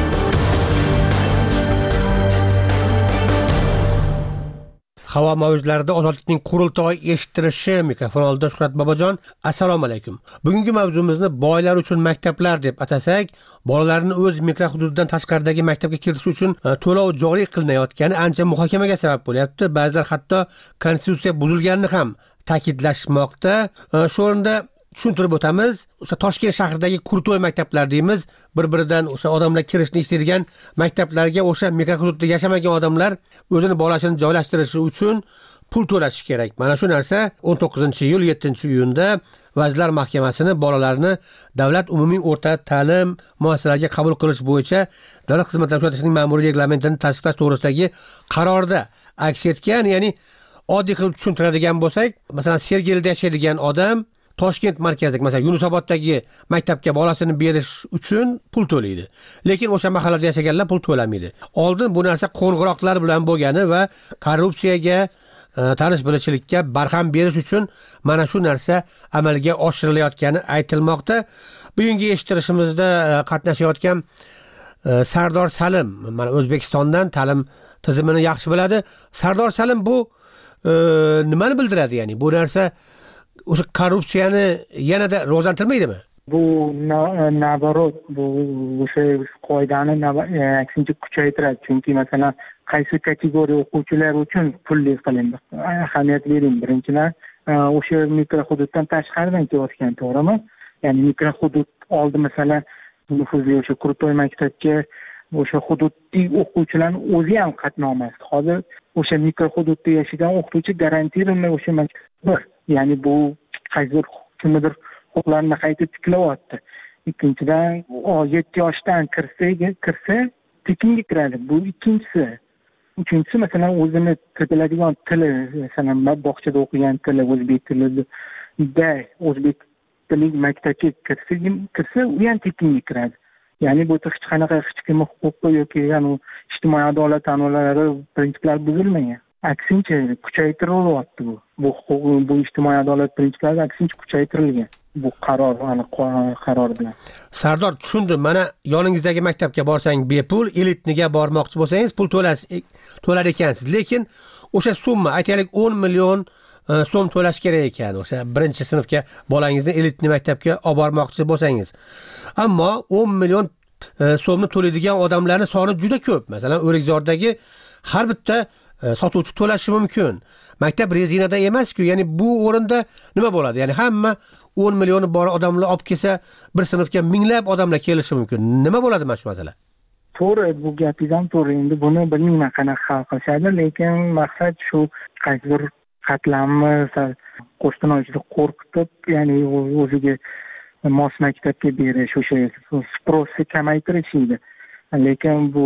Havo mavjlarida ozodlikning qurultoy eshittirishi mikrofon oldida Shuhrat Bobojon. Assalomu alaykum. Bugungi mavzumizni boylar uchun maktablar deb atasak, bolalarni o'z mikrohududidan tashqaridagi maktabga kiritish uchun to'lov joriy qilinayotgani ancha muhokamaga sabab bo'lyapti. Ba'zilar hatto konstitutsiya buzilganini ham ta'kidlashmoqda. Shu o'rinda tushuntirib o'tamiz. O'sha Toshkent shahridagi Qurultoy maktablar deymiz. Bir-biridan o'sha odamlar kirishni istaydigan maktablarga o'sha mikrohududda yashamagan odamlar o'zini bolasini joylashtirishi uchun pul to'lashi kerak. Mana shu narsa o'n to'qqizinchi iyul yettinchi iyunda Vazirlar Mahkamasini bolalarni davlat umumiy o'rta ta'lim muassasalariga qabul qilish bo'yicha davlat xizmatlari ko'rsatishning ma'muriy reglamentini tasdiqlash to'g'risidagi qarorda aks etgan. Ya'ni oddiy qilib tushuntiradigan bo'lsak, masalan, Sergelida yashaydigan odam Toshkent markazidagi, masalan, Yunusoboddagi maktabga bolasini berish uchun pul to'laydi. Lekin o'sha mahallada yashaganlar pul to'lamaydi. Oldin bu narsa qo'ng'iroqlar bilan bo'lgani va korrupsiyaga, tanish bilishchilikka barham berish uchun mana shu narsa amalga oshirilayotgani aytilmoqda. Bugungi eshittirishimizda qatnashayotgan Sardor Salim, mana O'zbekistondan ta'lim tizimini yaxshi biladi. Sardor Salim, bu nimani bildiradi? Ya'ni bu narsa o'sha korrupsiyani yanada rivojlantirmaydimi? Bu naborot, bu o'sha qoidani aksincha kuchaytiradi. Chunki masalan, qaysi kategoriya o'quvchilar uchun pulli qilindi. Ahamiyat bering. Birinchidan, o'sha mikrohududdan tashqaridan kelayotgan, to'g'rimi? Ya'ni mikrohudud oldi masalan, nufuzli o'sha Qurultoy maktabga o'sha hududdagi o'quvchilarning o'zi ham qatnamaydi. Hozir o'sha mikrohududda yashagan o'qituvchi garantiyalanmay o'sha maktabda, ya'ni bu qaysidir kimnidir huquqlarini qayta tiklayapti. Ikkinchidan, yetti yoshdan kirsa, kirsa tekinga kiradi. Bu ikkinchisi. Uchinchisi, masalan, o'zini biladigan tili, masalan, bog'chada o'qigan tili o'zbek tilida, o'zbek tili maktabga kirsa, kirsa u ham tekinga kiradi. Ya'ni bu hech qanaqa hech kim huquqi yoki yani ijtimoiy adolat ta'minlari prinsiplari buzilmagan. Aksincha kuchaytirilyapti bu. Bu huquq, bu ijtimoiy adolat prinsiplari aksincha kuchaytirilgan. Bu qaror, aniq qaror bilan. Sardor, tushundim. Mana yoningizdagi maktabga borsang bepul, elitniga bormoqchi bo'lsangiz pul to'lasiz, to'lar ekansiz. Lekin o'sha summa, aytaylik o'n million so'm to'lash kerak ekan o'sha birinchi sinfga bolangizni elitni maktabga olib bormoqchi bo'lsangiz. Ammo o'n million so'mni to'laydigan odamlarning soni juda ko'p. Masalan, O'rikzordagi har bitta sotuvchi to'lashi mumkin. Maktab rezinada emas-ku. Ya'ni bu o'rinda nima bo'ladi? Ya'ni hamma o'n million bor odamlar olib kelsa, bir sinfga minglab odamlar kelishi mumkin. Nima bo'ladi mana shu masala? To'g'ri, bu gapingizam to'g'ri. Endi buni bilmayman qanaqa hal qilishadi, lekin maqsad shu qaysi bir qatlamni qo'shtirnochida qo'rqitib, ya'ni o'ziga mos maktabga berish, o'sha sprosi kamaytirish edi. Lekin bu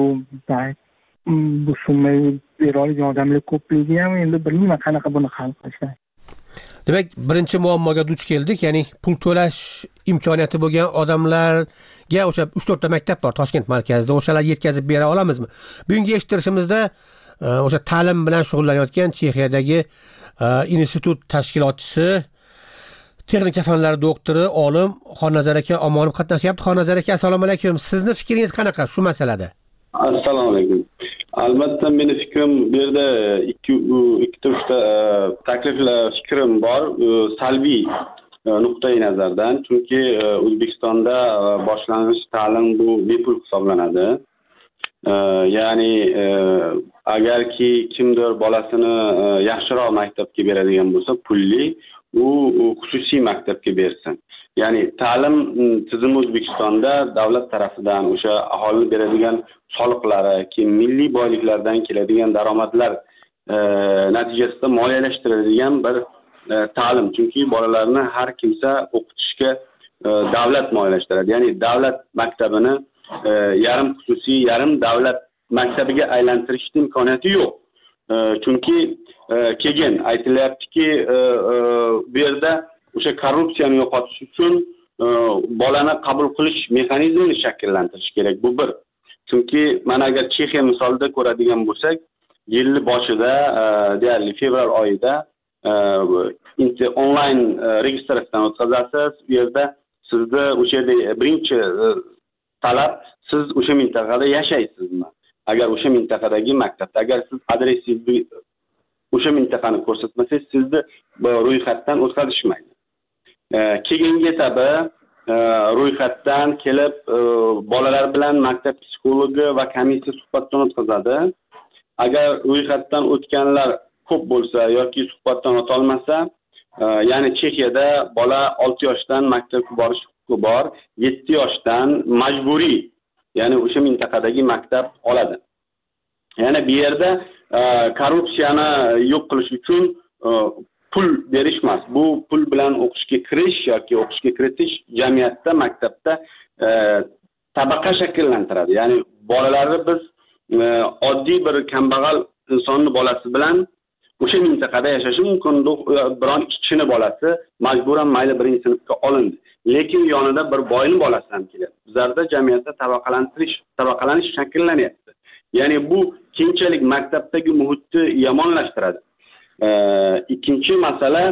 bu summa bera oladigan odamlar ko'pligi ham endi bilmayman qanaqa buni hal qilishadi. Demak, birinchi muammoga duch keldik, ya'ni pul to'lash imkoniyati bo'lgan odamlarga o'sha uch to'rtta maktab bor Toshkent markazida, o'shalar yetkazib bera olamizmi? Bugungi eshittirishimizda o'sha ta'lim bilan shug'ullanayotgan Chexiyadagi institut tashkilotchisi, texnika fanlari doktori, olim Xonnazar aka Omonov qatnashyapti. Xonnazar aka, assalomu alaykum. Sizni fikringiz qanaqa shu masalada? Assalomu alaykum. Albatta, meni fikrim bu yerda ikki ikkita uchta takliflar fikrim bor, salbiy nuqtai nazardan. Chunki O'zbekistonda boshlang'ich ta'lim bu bepul hisoblanadi. ya'ni agarki kimdir bolasini yaxshiroq maktabga beradigan bo'lsa, pulli, u xususiy maktabga bersin. Ya'ni ta'lim tizimi O'zbekistonda davlat tarafidan o'sha aholini beradigan soliqlari, keyin milliy boyliklardan keladigan daromadlar natijasida moliyalashtiriladigan bir ta'lim. Chunki bolalarni har kimsa o'qitishga davlat moliyalashtiradi. Ya'ni davlat maktabini yarim xususiy, yarim davlat maktabiga aylantirish imkoniyati yo'q. Chunki keyin aytilyaptiki, bu yerda o'sha korrupsiyani yo'qotish uchun bolani qabul qilish mexanizmini shakllantirish kerak. Bu bir. Chunki mana agar Chexiya misolida ko'radigan bo'lsak, yil boshida, deyarli fevral oyida onlayn registratsiyadan o'tkazasiz. Bu yerda sizni o'sha yerda birinchi talab, siz o'sha mintaqada yashaysizmi? Agar o'sha mintaqadagi maktabda, agar siz adresingizni o'sha mintaqani ko'rsatmasangiz, sizni ro'yxatdan o'tkazishmaydi. Keyingi etabi ro'yxatdan kelib bolalar bilan maktab psixologi va komissiya suhbatdan o'tkazadi. Agar ro'yxatdan o'tganlar ko'p bo'lsa yoki suhbatdan o'ta olmasa, ya'ni Chexiyada bola olti yoshdan maktabga borish huquqi bor, yetti yoshdan majburiy, ya'ni o'sha mintaqadagi maktab oladi. Ya'ni bu yerda korrupsiyani yo'q qilish uchun pul berish emas. Bu pul bilan o'qishga kirish yoki o'qishga kiritish jamiyatda, maktabda tabaqa shakllantiradi. Ya'ni bolalarni biz oddiy bir kambag'al insonni bolasi bilan o'sha mintaqada yashashi mumkin. Biron ishchini bolasi majburan mayli birinchi sinfga olindi. Lekin yonida bir boyning bolasi ham keladi. Bizlarda jamiyatda tabaqalantirish, tabaqalanish shakllanyapti. Ya'ni bu keyinchalik maktabdagi muhitni yomonlashtiradi. Ikkinchi masala,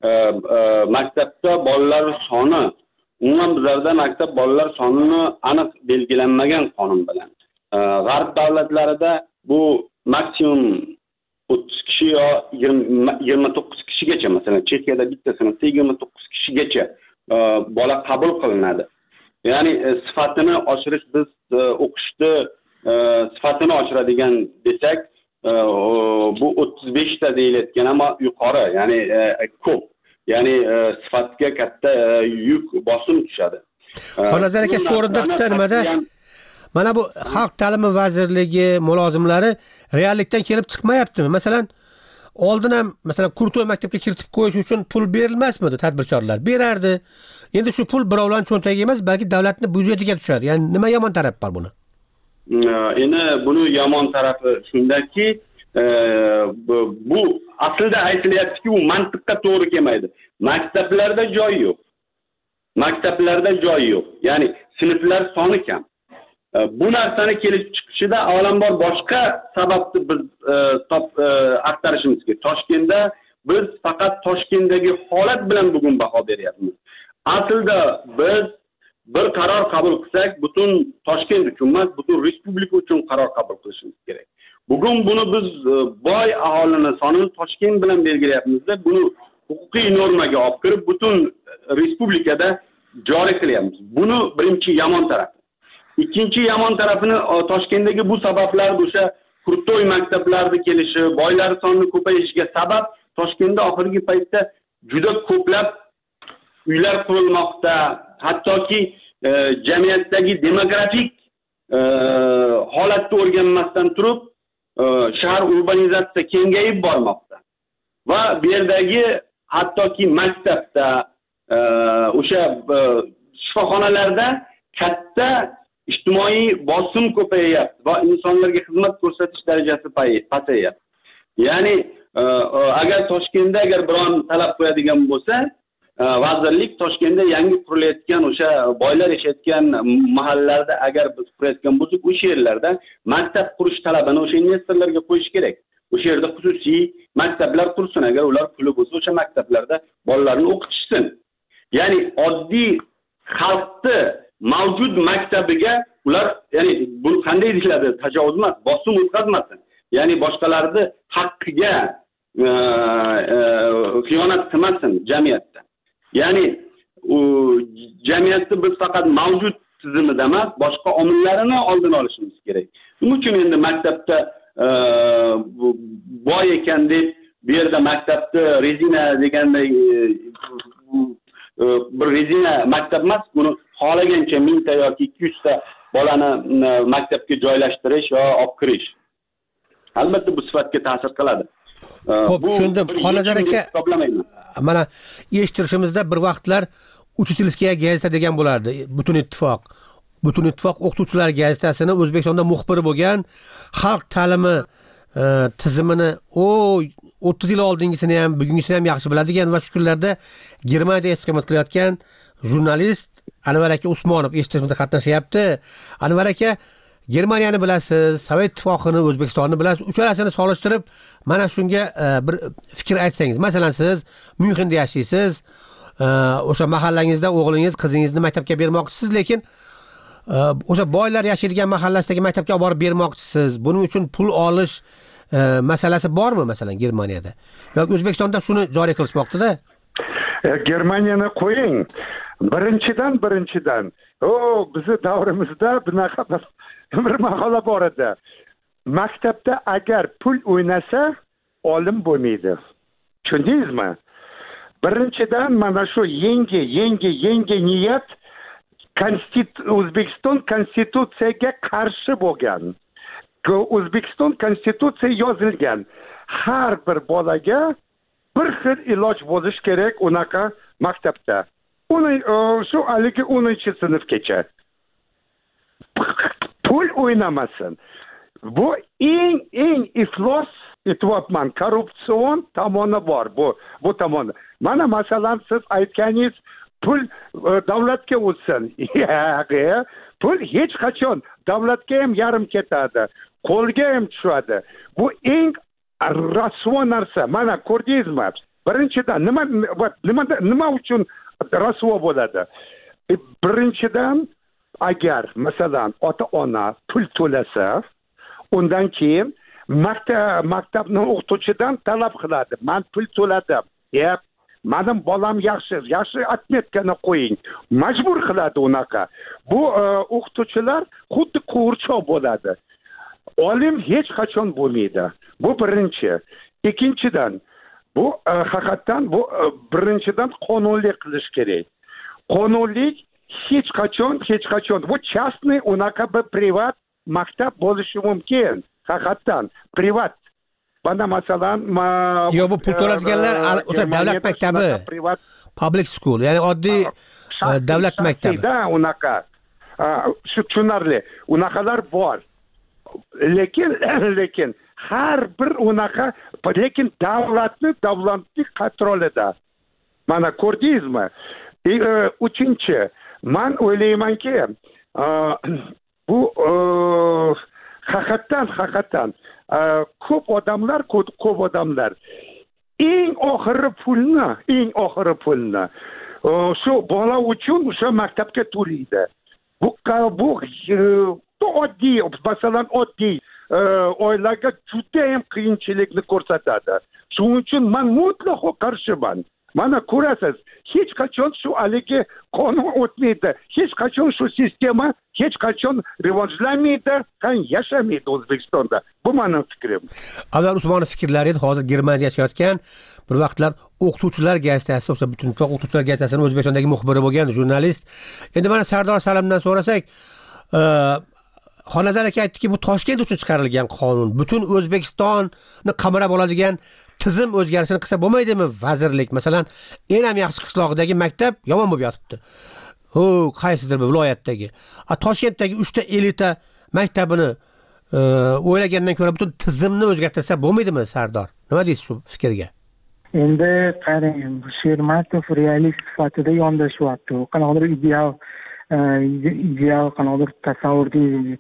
maktabda bolalar soni. Umuman bizlarda maktab bolalar sonini aniq belgilanmagan qonun bilan. G'arb davlatlarida bu maksimum o'ttiz kishi yo yigirma to'qqiz kishigacha, masalan Chexiyada bitta sinfda yigirma to'qqiz kishigacha bola qabul qilinadi. Ya'ni sifatini oshirish, biz o'qishni sifatini oshiradigan desak, bu o'ttiz besh ta deyilayotgan, ammo yuqori, ya'ni ko'p. Ya'ni sifatga katta yuk, bosim tushadi. Xonazar aka, shu o'rinda bitta nimada mana bu Xalq ta'limi vazirligi mulozimlari reallikdan kelib chiqmayaptimi? Masalan, oldin ham masalan Kurtoy maktabga kiritib qo'yish uchun pul berilmasmidi? Tadbirkorlar berardi. Endi shu pul birovlarning cho'ntagiga emas, balki davlatning byudjetiga tushadi. Ya'ni nima yomon taraf bor buni? Endi buni yomon tarafi shundaki, bu aslida aytilyaptiki, u mantiqqa to'g'ri kelmaydi. Maktablarda joy yo'q. Maktablarda joy yo'q. Ya'ni sinflar soni kam. Bu narsani kelib chiqishida avvalambor boshqa sababni biz top axtarishimiz kerak. Toshkentda biz faqat Toshkentdagi holat bilan bugun baho beryapmiz. Aslida biz bir qaror qabul qilsak, butun Toshkent uchun emas, butun respublika uchun qaror qabul qilishimiz kerak. Bugun buni biz boy aholini sonini Toshkent bilan belgilayapmizda, buni huquqiy normaga olib kirib butun respublikada joriy qilyapmiz. Buni birinchi yomon tarafi. Ikkinchi yomon tarafini, Toshkentdagi bu sabablar, o'sha Kurtoy maktablarida kelishi, boylar sonining ko'payishiga sabab Toshkentda oxirgi paytda juda ko'plab uylar qurilmoqda. Hattoki jamiyatdagi demografik holatni o'rganmasdan turib, shahar urbanizatsiya kengayib bormoqda. Va bu yerdagi hattoki maktabda, o'sha shifoxonalarda katta ijtimoiy bosim ko'payayapti va insonlarga xizmat ko'rsatish darajasi pasayapti. Ya'ni agar Toshkentda agar biron talab qo'yadigan bo'lsa, vazirlik Toshkentda yangi qurilayotgan o'sha boylar yashayotgan mahallalarda agar biz qurayotgan bo'lsak, o'sha yerlarda maktab qurish talabini o'sha investorlarga qo'yish kerak. O'sha yerda xususiy maktablar qursin, agar ular puli bo'lsa, o'sha maktablarda bolalarni o'qitishsin. Ya'ni oddiy xalqni mavjud maktabiga ular, ya'ni bu qanday deyiladi, tajovuz emas, bosim o'tkazmasin. Ya'ni boshqalarni haqqiga xiyonat qilmasin jamiyatda. Ya'ni jamiyatni biz faqat mavjud tizimida emas, boshqa omillarini oldini olishimiz kerak. Shuning uchun endi maktabda boy ekan deb bu yerda maktabda rezina deganday bir rezina maktab emas, buni xohlagancha mingta yoki ikki yuzta bolani maktabga joylashtirish va olib kirish albatta bu sifatga ta'sir qiladi. Xo'p, tushundim. Xonazar aka, mana eshittirishimizda bir vaqtlar Uchitilskaya gazeta degan bo'lardi. Butun ittifoq. Butun ittifoq o'qituvchilar gazetasini O'zbekistonda muxbiri bo'lgan, xalq ta'limi tizimini o o'ttiz yil oldingisini ham, bugungisini ham yaxshi biladigan va shu kunlarda Germaniyada istiqomat qilayotgan jurnalist Anvar aka Usmonov eshittirishimizda qatnashyapti. Anvar aka, Germaniyani bilasiz, Sovet ittifoqini, O'zbekistonni bilasiz. Uchalasini solishtirib, mana shunga bir fikr aytsangiz. Masalan, siz Myunxenda yashaysiz, o'sha mahallangizda o'g'lingiz, qizingizni maktabga bermoqchisiz, lekin o'sha boylar yashaydigan mahallasidagi maktabga olib borib bermoqchisiz. Buning uchun pul olish masalasi bormi masalan Germaniyada? Yoki O'zbekistonda shuni joriy qilishmoqda-da? Germaniyani qo'ying. Birinchidan birinchidan, o bizning davrimizda bunaqa bir maqola bor edi. Maktabda agar pul o'ynasa, olim bo'lmaydi. Tushundingizmi? Birinchidan mana shu yangi, yangi, yangi niyat O'zbekiston konstitutsiyaga qarshi bo'lgan. O'zbekiston konstitutsiya yozilgan. Har bir bolaga bir xil iloj bo'lish kerak unaqa maktabda. Uni shu haligi o'ninchi sinfgacha. Pul o'ynamasin. Bu eng eng iflos etyapman, korrupsion tomoni bor bu bu tomoni. Mana masalan siz aytganingiz pul davlatga o'tsin. Yo'q, pul hech qachon davlatga ham yarim ketadi, qo'lga ham tushadi. Bu eng rasvo narsa. Mana ko'rdingizmi? Birinchidan nima nima nima uchun rasvo bo'ladi? Birinchidan agar masalan ota-ona pul to'lasa, undan keyin maktab maktabning o'qituvchidan talab qiladi. Men pul to'ladim. Yep. Mening bolam yaxshi, yaxshi atmetkani qo'ying. Majbur qiladi unaqa. Bu o'qituvchilar xuddi qo'rchoq bo'ladi. Olim hech qachon bo'lmaydi. Bu birinchi. Ikkinchidan, bu haqiqatan bu birinchidan qonunli qilish kerak. Qonunlik hech qachon, hech qachon bu частный unaqa bir privat maktab bo'lishi mumkin. Haqiqatan privat. Bana masalan yo bu pul to'ladiganlar o'sha davlat maktabi, public school, ya'ni oddiy davlat maktabi. Da unaqa. Shu tushunarli. Unaqalar bor. Lekin lekin har bir unaqa, lekin davlatni davlatning kontrolida. Mana ko'rdingizmi? Uchinchi, men o'ylaymanki, bu haqiqatan haqiqatan ko'p odamlar ko'p odamlar eng oxiri pulni eng oxiri pulni shu bola uchun o'sha maktabga to'laydi. Bu bu oddiy, masalan oddiy oilaga juda ham qiyinchilikni ko'rsatadi. Shuning uchun men mutlaqo qarshiman. Mana ko'rasiz, hech qachon shu haligi qonun o'tmaydi. Hech qachon shu sistema hech qachon rivojlanmaydi, ham yashamaydi O'zbekistonda. Bu mening fikrim. Anvar Usmonov fikrlari edi. Hozir Germaniyada yashayotgan, bir vaqtlar o'qituvchilar gazetasi, o'sha butun o'qituvchilar gazetasining O'zbekistondagi muxbiri bo'lgan jurnalist. Endi mana Sardor Salimdan so'rasak, Xonazar aka aytdiki, bu Toshkent uchun chiqarilgan qonun, butun O'zbekistonni qamrab oladigan tizim o'zgarishini qilsa bo'lmaydimi vazirlik? Masalan, eng ham yaxshi qishloqdagi maktab yomon bo'lib yotibdi. O, qaysidir bir viloyatdagi. A Toshkentdagi uchta elita maktabini o'ylagandan ko'ra butun tizimni o'zgartirsa bo'lmaydimi, Sardor? Nima deysiz shu fikrga? Endi qarang, Shermatov realist sifatida yondashyapti. Qanaqadir ideal ideal qanaqadir tasavvurli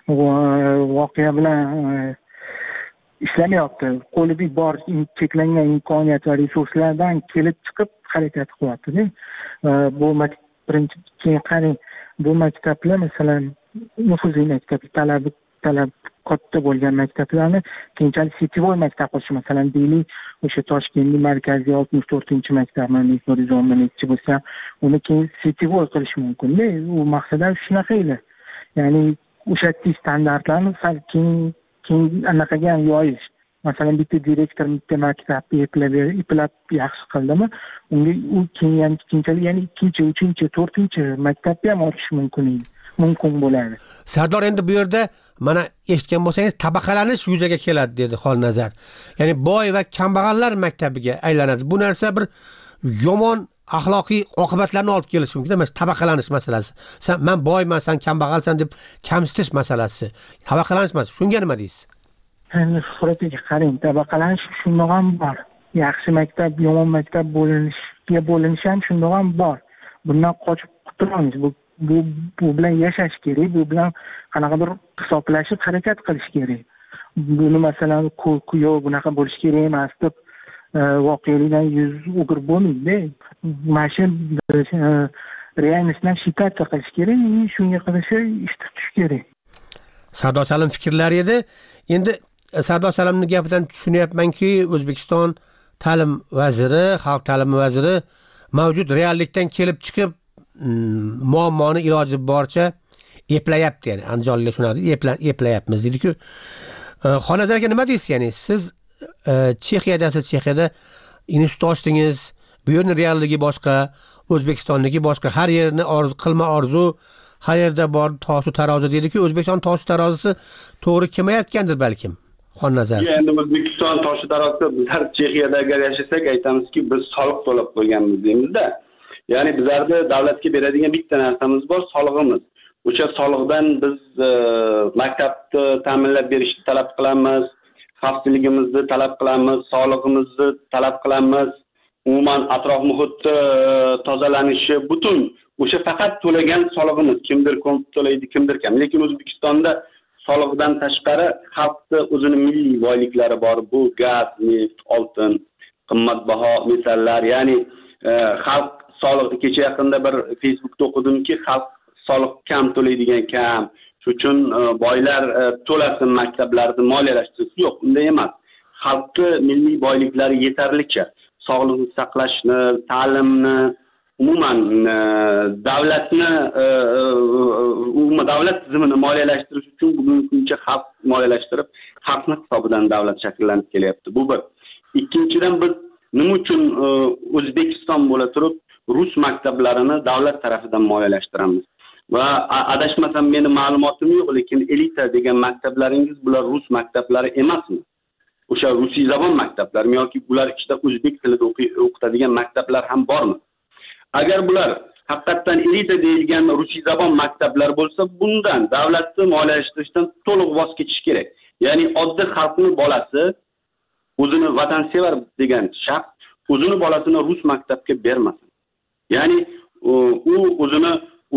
voqea bilan ishlamayapti. Qo'lida bor cheklangan imkoniyat va resurslardan kelib chiqib harakat qilyapti. Bu birinchi, keyin qarang, bu maktablar masalan nufuzli maktab, talabi talab katta bo'lgan maktablarni keyinchalik setivoy maktab qilish, masalan deylik, o'sha Toshkentning markaziy oltmish to'rtinchi maktabni nechchi bo'lsa, uni keyin setivoy qilish mumkin. U maqsad shunaqa edi. Ya'ni o'sha standartlarni sal keng keng anaqaga ham yoyish. Masalan, bitta direktor bitta maktabni eplab eplab yaxshi qildimi, unga u keyin keyinchalik, ya'ni ikkinchi, uchinchi, to'rtinchi maktabni ham ochish mumkin edi. Mumkin bo'ladi. Sardor, endi bu yerda mana eshitgan bo'lsangiz, tabaqalanish yuzaga keladi dedi Xolnazar. Ya'ni boy va kambag'allar maktabiga aylanadi. Bu narsa bir yomon axloqiy oqibatlarni olib kelishi mumkin emas. Tabaqalanish masalasi. Sen men boyman, sen kambag'alsan deb kamsitish masalasi. Tabaqalanish emas. Shunga nima deysiz? Endi Shuhrat aka, qarang, tabaqalanish shundoq ham bor. Yaxshi maktab, yomon maktab bo'linishga bo'linishi ham shundoq ham bor. Bundan qochib qutulamiz. Bu bu bu bilan yashash kerak, bu bilan qanaqadir hisoblashib harakat qilish kerak. Buni masalan ko'yo bunaqa bo'lish kerak emas deb voqelikdan yuz o'gir bo'lmaydi. Mana shu reallikdan shikayat qilish kerak, shunga qarasha ish tutish kerak. Sardor Salim fikrlari edi. Endi Sardor Salimning gapidan tushunyapmanki, O'zbekiston ta'lim vaziri, xalq ta'limi vaziri mavjud reallikdan kelib chiqib muammoni iloji boricha eplayapti, ya'ni andijonliklar shunday eplayapmiz dedi-ku. Xonazar aka, nima deysiz? Ya'ni siz Chexiyadasiz, Chexiyada institut ochdingiz. Bu yerning realligi boshqa, O'zbekistonniki boshqa. Har yerni orzu qilma orzu, har yerda bor toshu tarozi dedi-ku. O'zbekiston toshu tarozisi to'g'ri kelmayotgandir balkim. Xonnazar. Endi O'zbekiston toshu tarozisi, bizlar Chexiyada agar yashasak aytamizki, biz soliq to'lab qo'yganmiz deymiz-da. Ya'ni bizlarda davlatga beradigan bitta narsamiz bor, solig'imiz. O'sha solig'dan biz e, maktabni ta'minlab berishni talab qilamiz, xavfsizligimizni talab qilamiz, sog'lig'imizni talab qilamiz, umuman atrof muhitni e, tozalanishi, butun o'sha faqat to'lagan solig'imiz. Kimdir ko'p to'laydi, kimdir kam. Lekin O'zbekistonda solig'dan tashqari xalqning o'zining milliy boyliklari bor. Bu gaz, neft, oltin, qimmatbaho metallar, ya'ni e, xalq soliqni kecha yaqinda bir Facebookda o'qidimki, xalq soliq kam to'laydigan kam. Shuning uchun boylar to'lasin maktablarni moliyalashtirish. Yo'q, unday emas. Xalqning milliy boyliklari yetarlicha sog'liqni saqlashni, ta'limni, umuman davlatni umuman davlat tizimini moliyalashtirish uchun bugungi kuncha xalq moliyalashtirib, xalqning hisobidan davlat shakllanib kelyapti. Bu bir. Ikkinchidan, biz nima uchun O'zbekiston bo'la turib rus maktablarini davlat tarafidan moliyalashtiramiz? Va adashmasam, meni ma'lumotim yo'q, lekin elita degan maktablaringiz bular rus maktablari emasmi? O'sha rusiy zabon maktablarmi yoki ular ichida o'zbek tilida o'qitadigan maktablar ham bormi? Agar bular haqiqatan elita deyilgan rusiy zabon maktablar bo'lsa, bundan davlatni moliyalashtirishdan to'liq voz kechish kerak. Ya'ni oddiy xalqning bolasi, o'zini vatansevar degan shaxs o'zini bolasini rus maktabga bermasin. Ya'ni u o'zini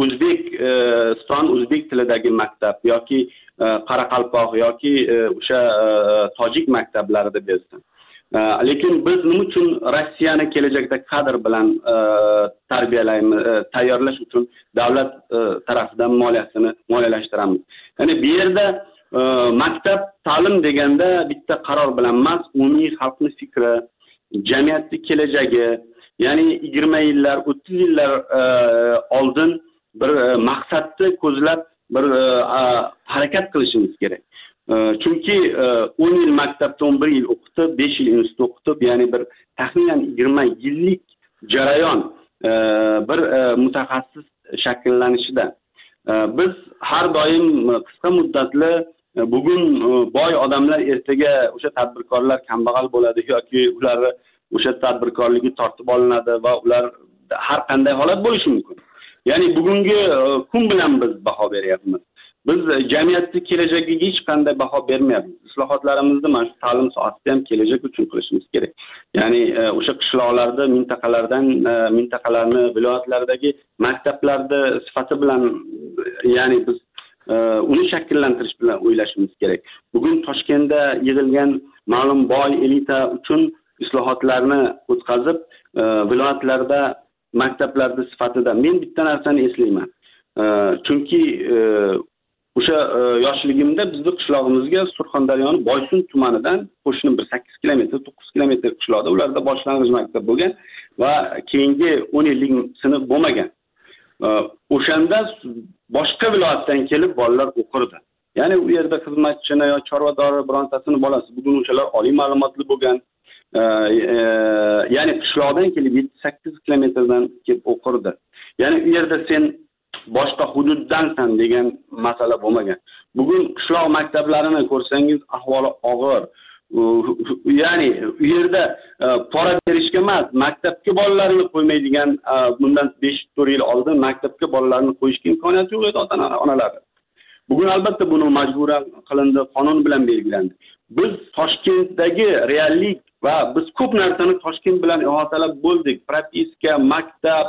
O'zbekiston o'zbek tilidagi maktab yoki Qoraqalpoq yoki o'sha tojik maktablarida bersin. Lekin biz nima uchun Rossiyani kelajakda kadr bilan tarbiyalaymiz, tayyorlash uchun davlat tarafidan moliyasini moliyalashtiramiz? Ya'ni bu yerda maktab ta'lim deganda bitta qaror bilan emas, umumiy xalqning fikri, jamiyatning kelajagi, ya'ni yigirma yillar, o'ttiz yillar oldin bir maqsadni ko'zlab bir harakat qilishimiz kerak. Chunki o'n yil maktabda o'n bir yil o'qitib, besh yil institutda o'qitib, ya'ni bir taxminan yigirma yillik jarayon bir mutaxassis shakllanishida biz har doim qisqa muddatli bugun boy odamlar ertaga o'sha tadbirkorlar kambag'al bo'ladi yoki ular o'sha tadbirkorligi tortib olinadi va ular har qanday holat bo'lishi mumkin. Ya'ni bugungi kun bilan biz baho beryapmiz. Biz jamiyatning kelajagiga hech qanday baho bermayapmiz. Islohotlarimizni mana shu ta'lim sohasida ham kelajak uchun qilishimiz kerak. Ya'ni o'sha qishloqlarda, mintaqalardan, mintaqalarni, viloyatlardagi maktablarda sifati bilan, ya'ni biz uni shakllantirish bilan o'ylashimiz kerak. Bugun Toshkentda yig'ilgan ma'lum boy elita uchun islohotlarni o'tkazib, viloyatlarda maktablarda sifatida men bitta narsani eslayman. Chunki o'sha yoshligimda bizning qishlog'imizga Surxondaryoning Boysun tumanidan qo'shni bir sakkiz kilometr, to'qqiz kilometr qishloqda ularda boshlang'ich maktab bo'lgan va keyingi o'n yillik sinf bo'lmagan. O'shanda boshqa viloyatdan kelib bolalar o'qirdi. Ya'ni u yerda xizmatchini yo chorvador birontasini bolasi bugun o'shalar oliy ma'lumotli bo'lgan, ya'ni qishloqdan kelib yetti sakkiz kilometrdan kelib o'qirdi. Ya'ni u yerda sen boshqa hududdansan degan masala bo'lmagan. Bugun qishloq maktablarini ko'rsangiz ahvoli og'ir. Ya'ni u yerda pora berishga emas, maktabga bolalarini qo'ymaydigan, bundan besh to'rt yil oldin maktabga bolalarini qo'yishga imkoniyati yo'q edi ota-onalar. Bugun albatta buni majburan qilindi, qonun bilan belgilandi. Biz Toshkentdagi reallik va biz ko'p narsani Toshkent bilan ihotalab bo'ldik. Propiska, maktab,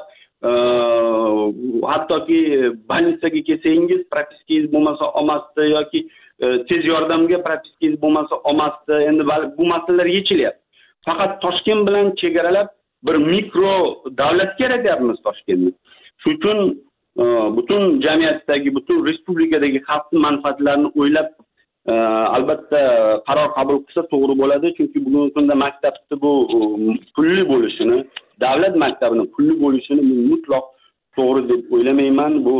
hattoki больницаga kelsangiz propiskangiz bo'lmasa olmasdi yoki tez yordamga propiskangiz bo'lmasa olmasdi. Endi bu masalalar yechilyapti. Faqat Toshkent bilan chegaralab bir mikro davlatga yaratyapmiz Toshkentni. Shuning uchun butun jamiyatdagi, butun respublikadagi xalqning manfaatlarini o'ylab albatta qaror qabul qilsa to'g'ri bo'ladi. Chunki bugungi kunda maktabni bu pulli bo'lishini, davlat maktabining pulli bo'lishini men mutlaq to'g'ri deb o'ylamayman. Bu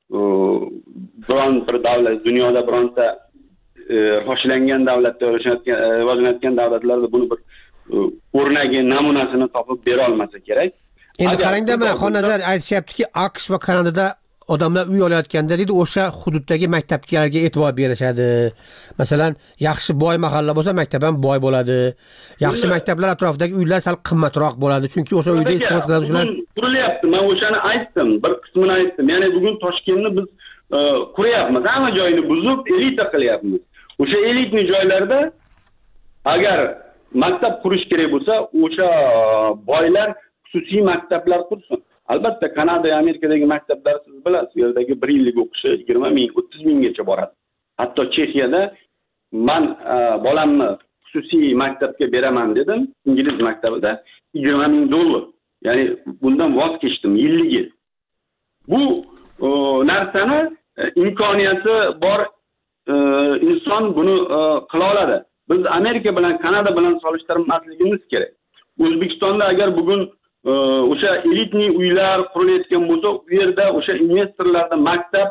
biron bir davlat, dunyoda bironta rivojlangan davlatda, rivojlanayotgan davlatlarda buni bir o'rnagi, namunasini topib bera olmasa kerak. Endi qarangda, mana Xonnazar aytishyaptiki, AQSh va Kanadada odamlar uy olayotganda deydi, o'sha hududdagi maktablarga e'tibor berishadi. Masalan, yaxshi boy mahalla bo'lsa, maktab ham boy bo'ladi. Yaxshi maktablar atrofidagi uylar sal qimmatroq bo'ladi, chunki o'sha uyda istiqomat qiluvchilar qurilyapti. Men o'shani aytdim, bir qismini aytdim. Ya'ni bugun Toshkentni biz quryapmiz, hamma joyini buzib, elita qilyapmiz. O'sha elitni joylarda agar maktab qurish kerak bo'lsa, o'sha boylar xususiy maktablar qursin. Albatta Kanada va Amerikadagi maktablar siz bilasiz, u yerdagi bir yillik o'qishi yigirma ming, o'ttiz minggacha boradi. Hatto Chexiyada men bolamni xususiy maktabga beraman dedim, ingliz maktabida yigirma ming dollar. Ya'ni bundan voz kechdim yilligi. Bu narsani imkoniyati bor inson buni qila oladi. Biz Amerika bilan Kanada bilan solishtirmasligimiz kerak. O'zbekistonda agar bugun o'sha elitni uylar qurilayotgan bo'lsa, u yerda o'sha investorlarda maktab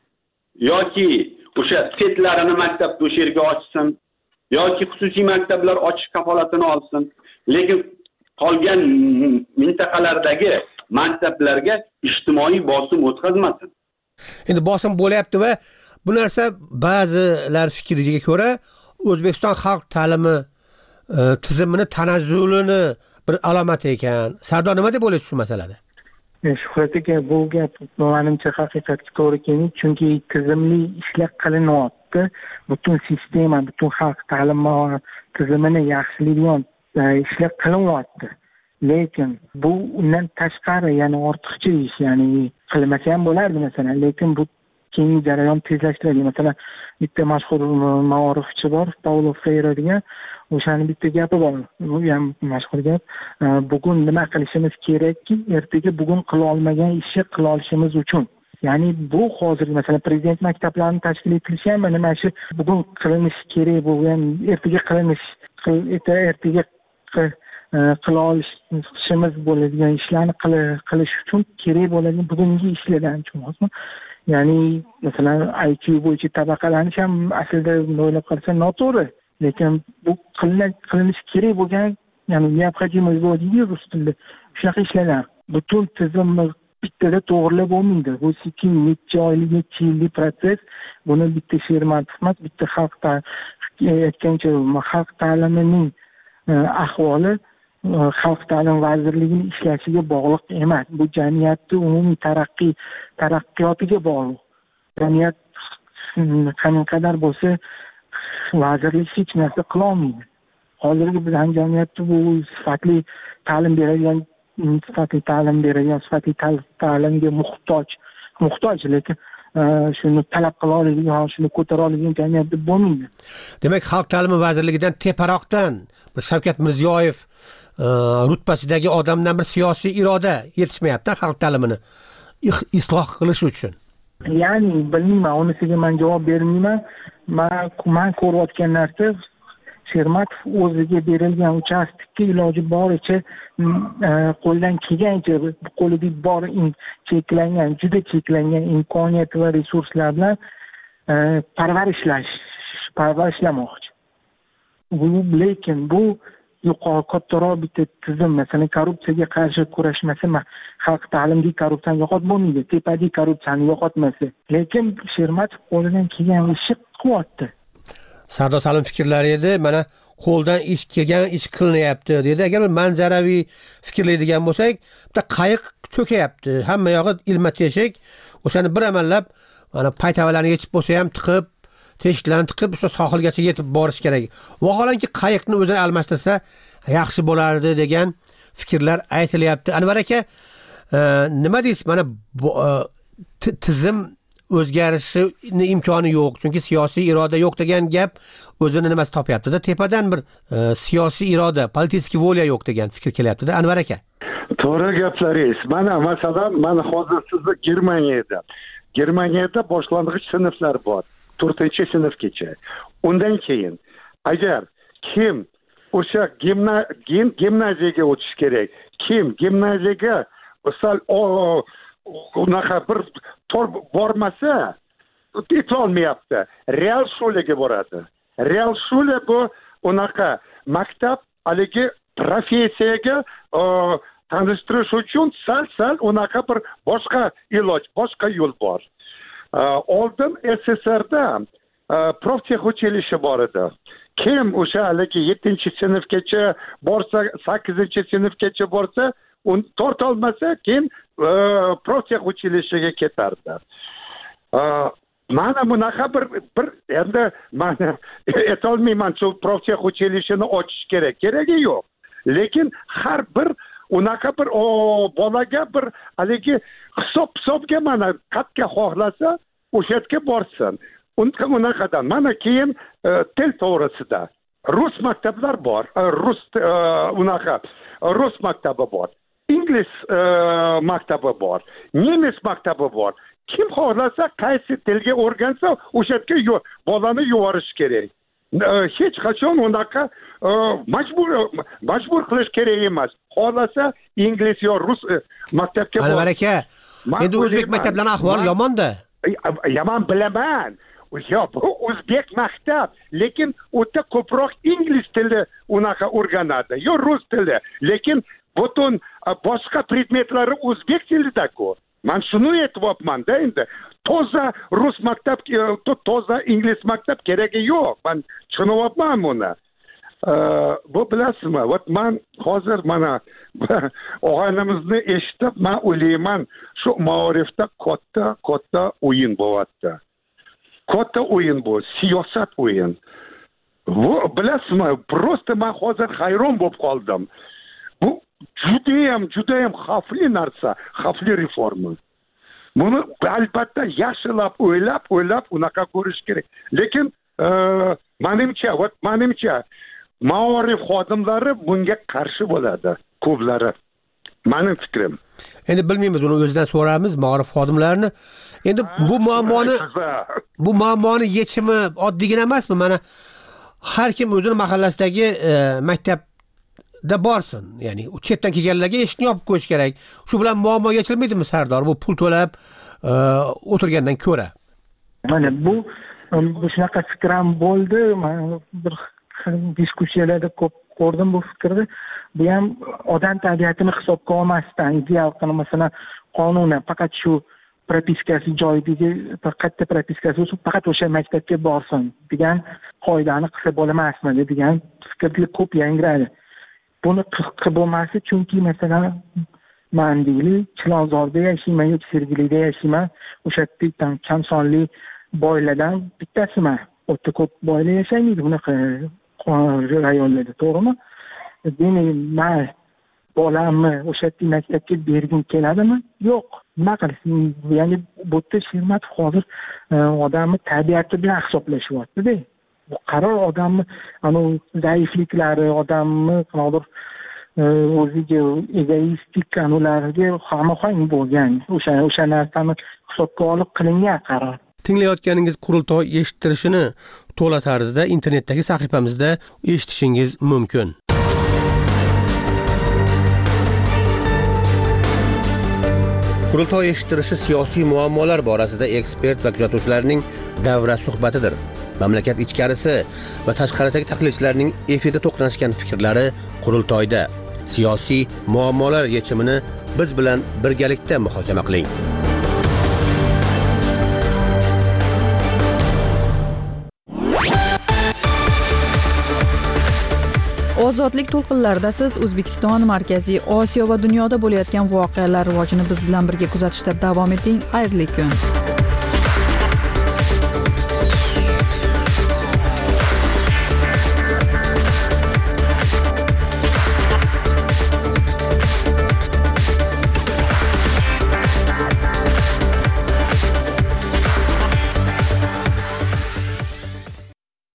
yoki o'sha setlarini maktabda o'sha yerga ochsin yoki xususiy maktablar ochish kafolatini olsin. Lekin qolgan mintaqalardagi maktablarga ijtimoiy bosim o'tkazmasin. Endi bosim bo'layapti va bu narsa ba'zilar fikriga ko'ra O'zbekiston xalq ta'limi tizimini tanazzulini bir alomat ekan. Sardor nima deb o'ylaysiz shu masalada? Shuhrat aka, bu gap menimcha haqiqatga to'g'ri kelmaydi, chunki tizimli ishlar qilinyapti. Butun sistema, butun xalq ta'limi tizimini yaxshilaydigan ishlar qilinyapti. Lekin bu undan tashqari, ya'ni ortiqcha ish, ya'ni qilmasa ham bo'lardi masalan, lekin bu keyingi jarayon tezlashtiradi. Masalan, bitta mashhur ma'orifchi bor, Paulo Freire degan, o'shani bitta gapi bor. Bu ham mashhur gap. Bugun nima qilishimiz kerakki, ertaga bugun qila olmagan ishni qila olishimiz uchun. Ya'ni bu hozir masalan prezident maktablarini tashkil etilishi ham mana shu bugun qilinishi kerak bo'lgan, ertaga qilinish, ertaga qila olishimiz bo'ladigan ishlarni qilish uchun kerak bo'ladigan bugungi ishlardan emasmi? Ya'ni masalan I Q bo'yicha tabaqalanish ham aslida o'ylab qarasa noto'g'ri. Lekin bu qilinishi kerak bo'lgan, ya'ni необходимость deydi rus tilida. Shunaqa ishlar. Butun tizimni bittada to'g'rilab bo'lmaydi. Bu sekin necha oylik, necha yillik proses. Buni bitta Shermatov emas, bitta xalq aytgancha xalq ta'limining ahvoli xalq ta'lim vazirligining ishlashiga bog'liq emas. Bu jamiyatning umumiy taraqqiy taraqqiyotiga bog'liq. Jamiyat qanaqadar bo'lsa vazirlik hech narsa qila olmaydi. Hozirgi bizning jamiyatda bu sifatli ta'lim beradigan, sifatli ta'lim beradigan, sifatli ta'limga muhtoj, muhtoj lekin shuni talab qila oladigan, shuni ko'tara oladigan jamiyat deb bo'lmaydi. Demak, Xalq ta'limi vazirligidan teparoqdan bir Shavkat Mirziyoyev rutbasidagi odamdan bir siyosiy iroda yetishmayapti xalq ta'limini isloh qilish uchun. Ya'ni bilmayman, unisiga men javob bermayman. Men men ko'rayotgan narsa Shermatov o'ziga berilgan uchastkka iloji boricha qo'ldan kelgancha qo'lida bor cheklangan juda cheklangan imkoniyat va resurslar bilan parvarishlash parvarishlamoqchi. Bu lekin bu yuqori kattaroq bitta tizim, masalan korrupsiyaga qarshi kurashmasa, xalq ta'limdagi korrupsiyani yo'qotib bo'lmaydi, tepadagi korrupsiyani yo'qotmasa. Lekin Shermatov qo'lidan kelgan ishni qilyapti. Sardor Salim fikrlari edi, mana qo'ldan ish kelgan ish qilinyapti dedi. Agar bir manzaraviy fikrlaydigan bo'lsak, bitta qayiq cho'kayapti. Hamma yog'i ilma teshik, o'shani bir amallab mana paytavalarni yechib bo'lsa ham tiqib, teshiklarni tiqib, o'sha sohilgacha yetib borish kerak. Vaholanki qayiqni o'zini almashtirsa yaxshi bo'lardi degan fikrlar aytilyapti. Anvar aka, nima deysiz? Mana tizim o'zgarishini imkoni yo'q, chunki siyosiy iroda yo'q degan gap o'zini nimasi topyapti-da, tepadan bir siyosiy iroda, politik voля yo'q degan fikr kelyapti-da, Anvar aka. To'g'ri gaplaringiz. Mana masalan, mana hozir sizni Germaniyada, Germaniyada boshlang'ich sinflar bor, to'rtinchi sinfgacha. Undan keyin agar kim o'sha gimnaziyaga o'tish kerak, kim gimnaziyaga sal unaqa bir tor bormasa, etlolmayapti. Real shulaga boradi. Real shula bu unaqa maktab haligi professiyaga tanishtirish uchun sal-sal unaqa bir boshqa iloj, boshqa yo'l bor. Oldin S S R'da proftex bor edi. Kim o'sha haligi yettinchi sinfgacha borsa, sakkizinchi sinfgacha borsa, uni tortolmasa, keyin proftex uchilishga ketardi. Mana bunaqa bir bir endi mana aytolmayman, shu proftex uchilishini ochish kerak. Keragi yo'q. Lekin har bir unaqa bir o bolaga bir haligi hisob-hisobga mana qatga xohlasa, o'sha yerga borsin. Unga unaqadan mana keyin til to'g'risida rus maktablar bor, rus unaqa rus maktabi bor. Ingliz maktabi bor, nemis maktabi bor. Kim xohlasa qaysi tilga o'rgansa, o'sha yerga bolani yuborish kerak. Hech qachon unaqa majbur majbur qilish kerak emas. Xohlasa ingliz yo rus maktabga bor. Anvar aka, endi o'zbek maktablarining ahvoli yomon-da. Yomon bilaman. Yo, bu o'zbek maktab, lekin o'ta ko'proq ingliz tili unaqa o'rganadi, yo rus tili, lekin butun boshqa predmetlari o'zbek tilida-ku. Men shuni aytyapman-da endi. Toza rus maktab, toza ingliz maktab keragi yo'q. Men tushunyapman buni. Bu bilasizmi? Vat men hozir mana og'aynimizni eshitib, men o'ylayman, shu ma'rifda katta katta o'yin bo'lyapti. Katta o'yin bu, siyosat o'yin. Bu bilasizmi? Просто men hozir hayron bo'lib qoldim. Bu judayam judayam xavfli narsa, xavfli reforma. Buni albatta yaxshilab o'ylab, o'ylab unaqa ko'rish kerak. Lekin menimcha, vat menimcha ma'rif xodimlari bunga qarshi bo'ladi, ko'plari. Mening fikrim. Endi bilmaymiz, uni o'zidan so'ramiz, ma'rif xodimlarini. Endi bu muammoni bu muammoni yechimi oddiygina emasmi? Mana har kim o'zining mahallasidagi maktabda borsin. Ya'ni chetdan kelganlarga eshikni yopib qo'yish kerak. Shu bilan muammo yechilmaydimi, Sardor? Bu pul to'lab o'tirgandan ko'ra. Mana bu bu shunaqa fikr ham bo'ldi. Men bir diskussiyalarda ko'p ko'rdim bu fikrni. Bu ham odam tabiatini hisobga olmasdan ideal qilib, masalan, qonunan faqat shu propiskasi joyidagi faqat propiskasi bo'lsa, faqat o'sha maktabga borsin degan qoidani qilsa bo'lamasmi degan fikrlar ko'p yangradi. Buni qilib bo'lmasi, chunki masalan, men deylik, Chilonzorda yashayman yoki Sergelida yashayman, o'sha yerda kam sonli boylardan bittasiman. O'ta ko'p boylar yashaymaydi bunaqa rayonlarda, to'g'rimi? Demak, men bolamni o'sha yerda maktabga bergim keladimi? Yo'q. Nima qilsin? Ya'ni bu yerda Shermatov hozir odamni tabiati bilan hisoblashyapti-da. Bu qaror odamni ana zaifliklari, odamni hozir o'ziga egoistik anularga hamohang bo'lgan. O'sha o'sha narsani hisobga olib qilingan qaror. tinglayotganingiz qurultoy eshittirishini to'la tarzda internetdagi sahifamizda eshitishingiz mumkin. Qurultoy eshittirishi siyosiy muammolar borasida ekspert va kuzatuvchilarning davra suhbatidir. Mamlakat ichkarisi va tashqaridagi tahlilchilarning efirda to'qnashgan fikrlari qurultoyda. Siyosiy muammolar yechimini biz bilan birgalikda muhokama qiling. Ozodlik to'lqinlarida siz O'zbekiston, Markaziy Osiyo va dunyoda bo'layotgan voqealar rivojini biz bilan birga kuzatishda davom eting. Xayrli kun.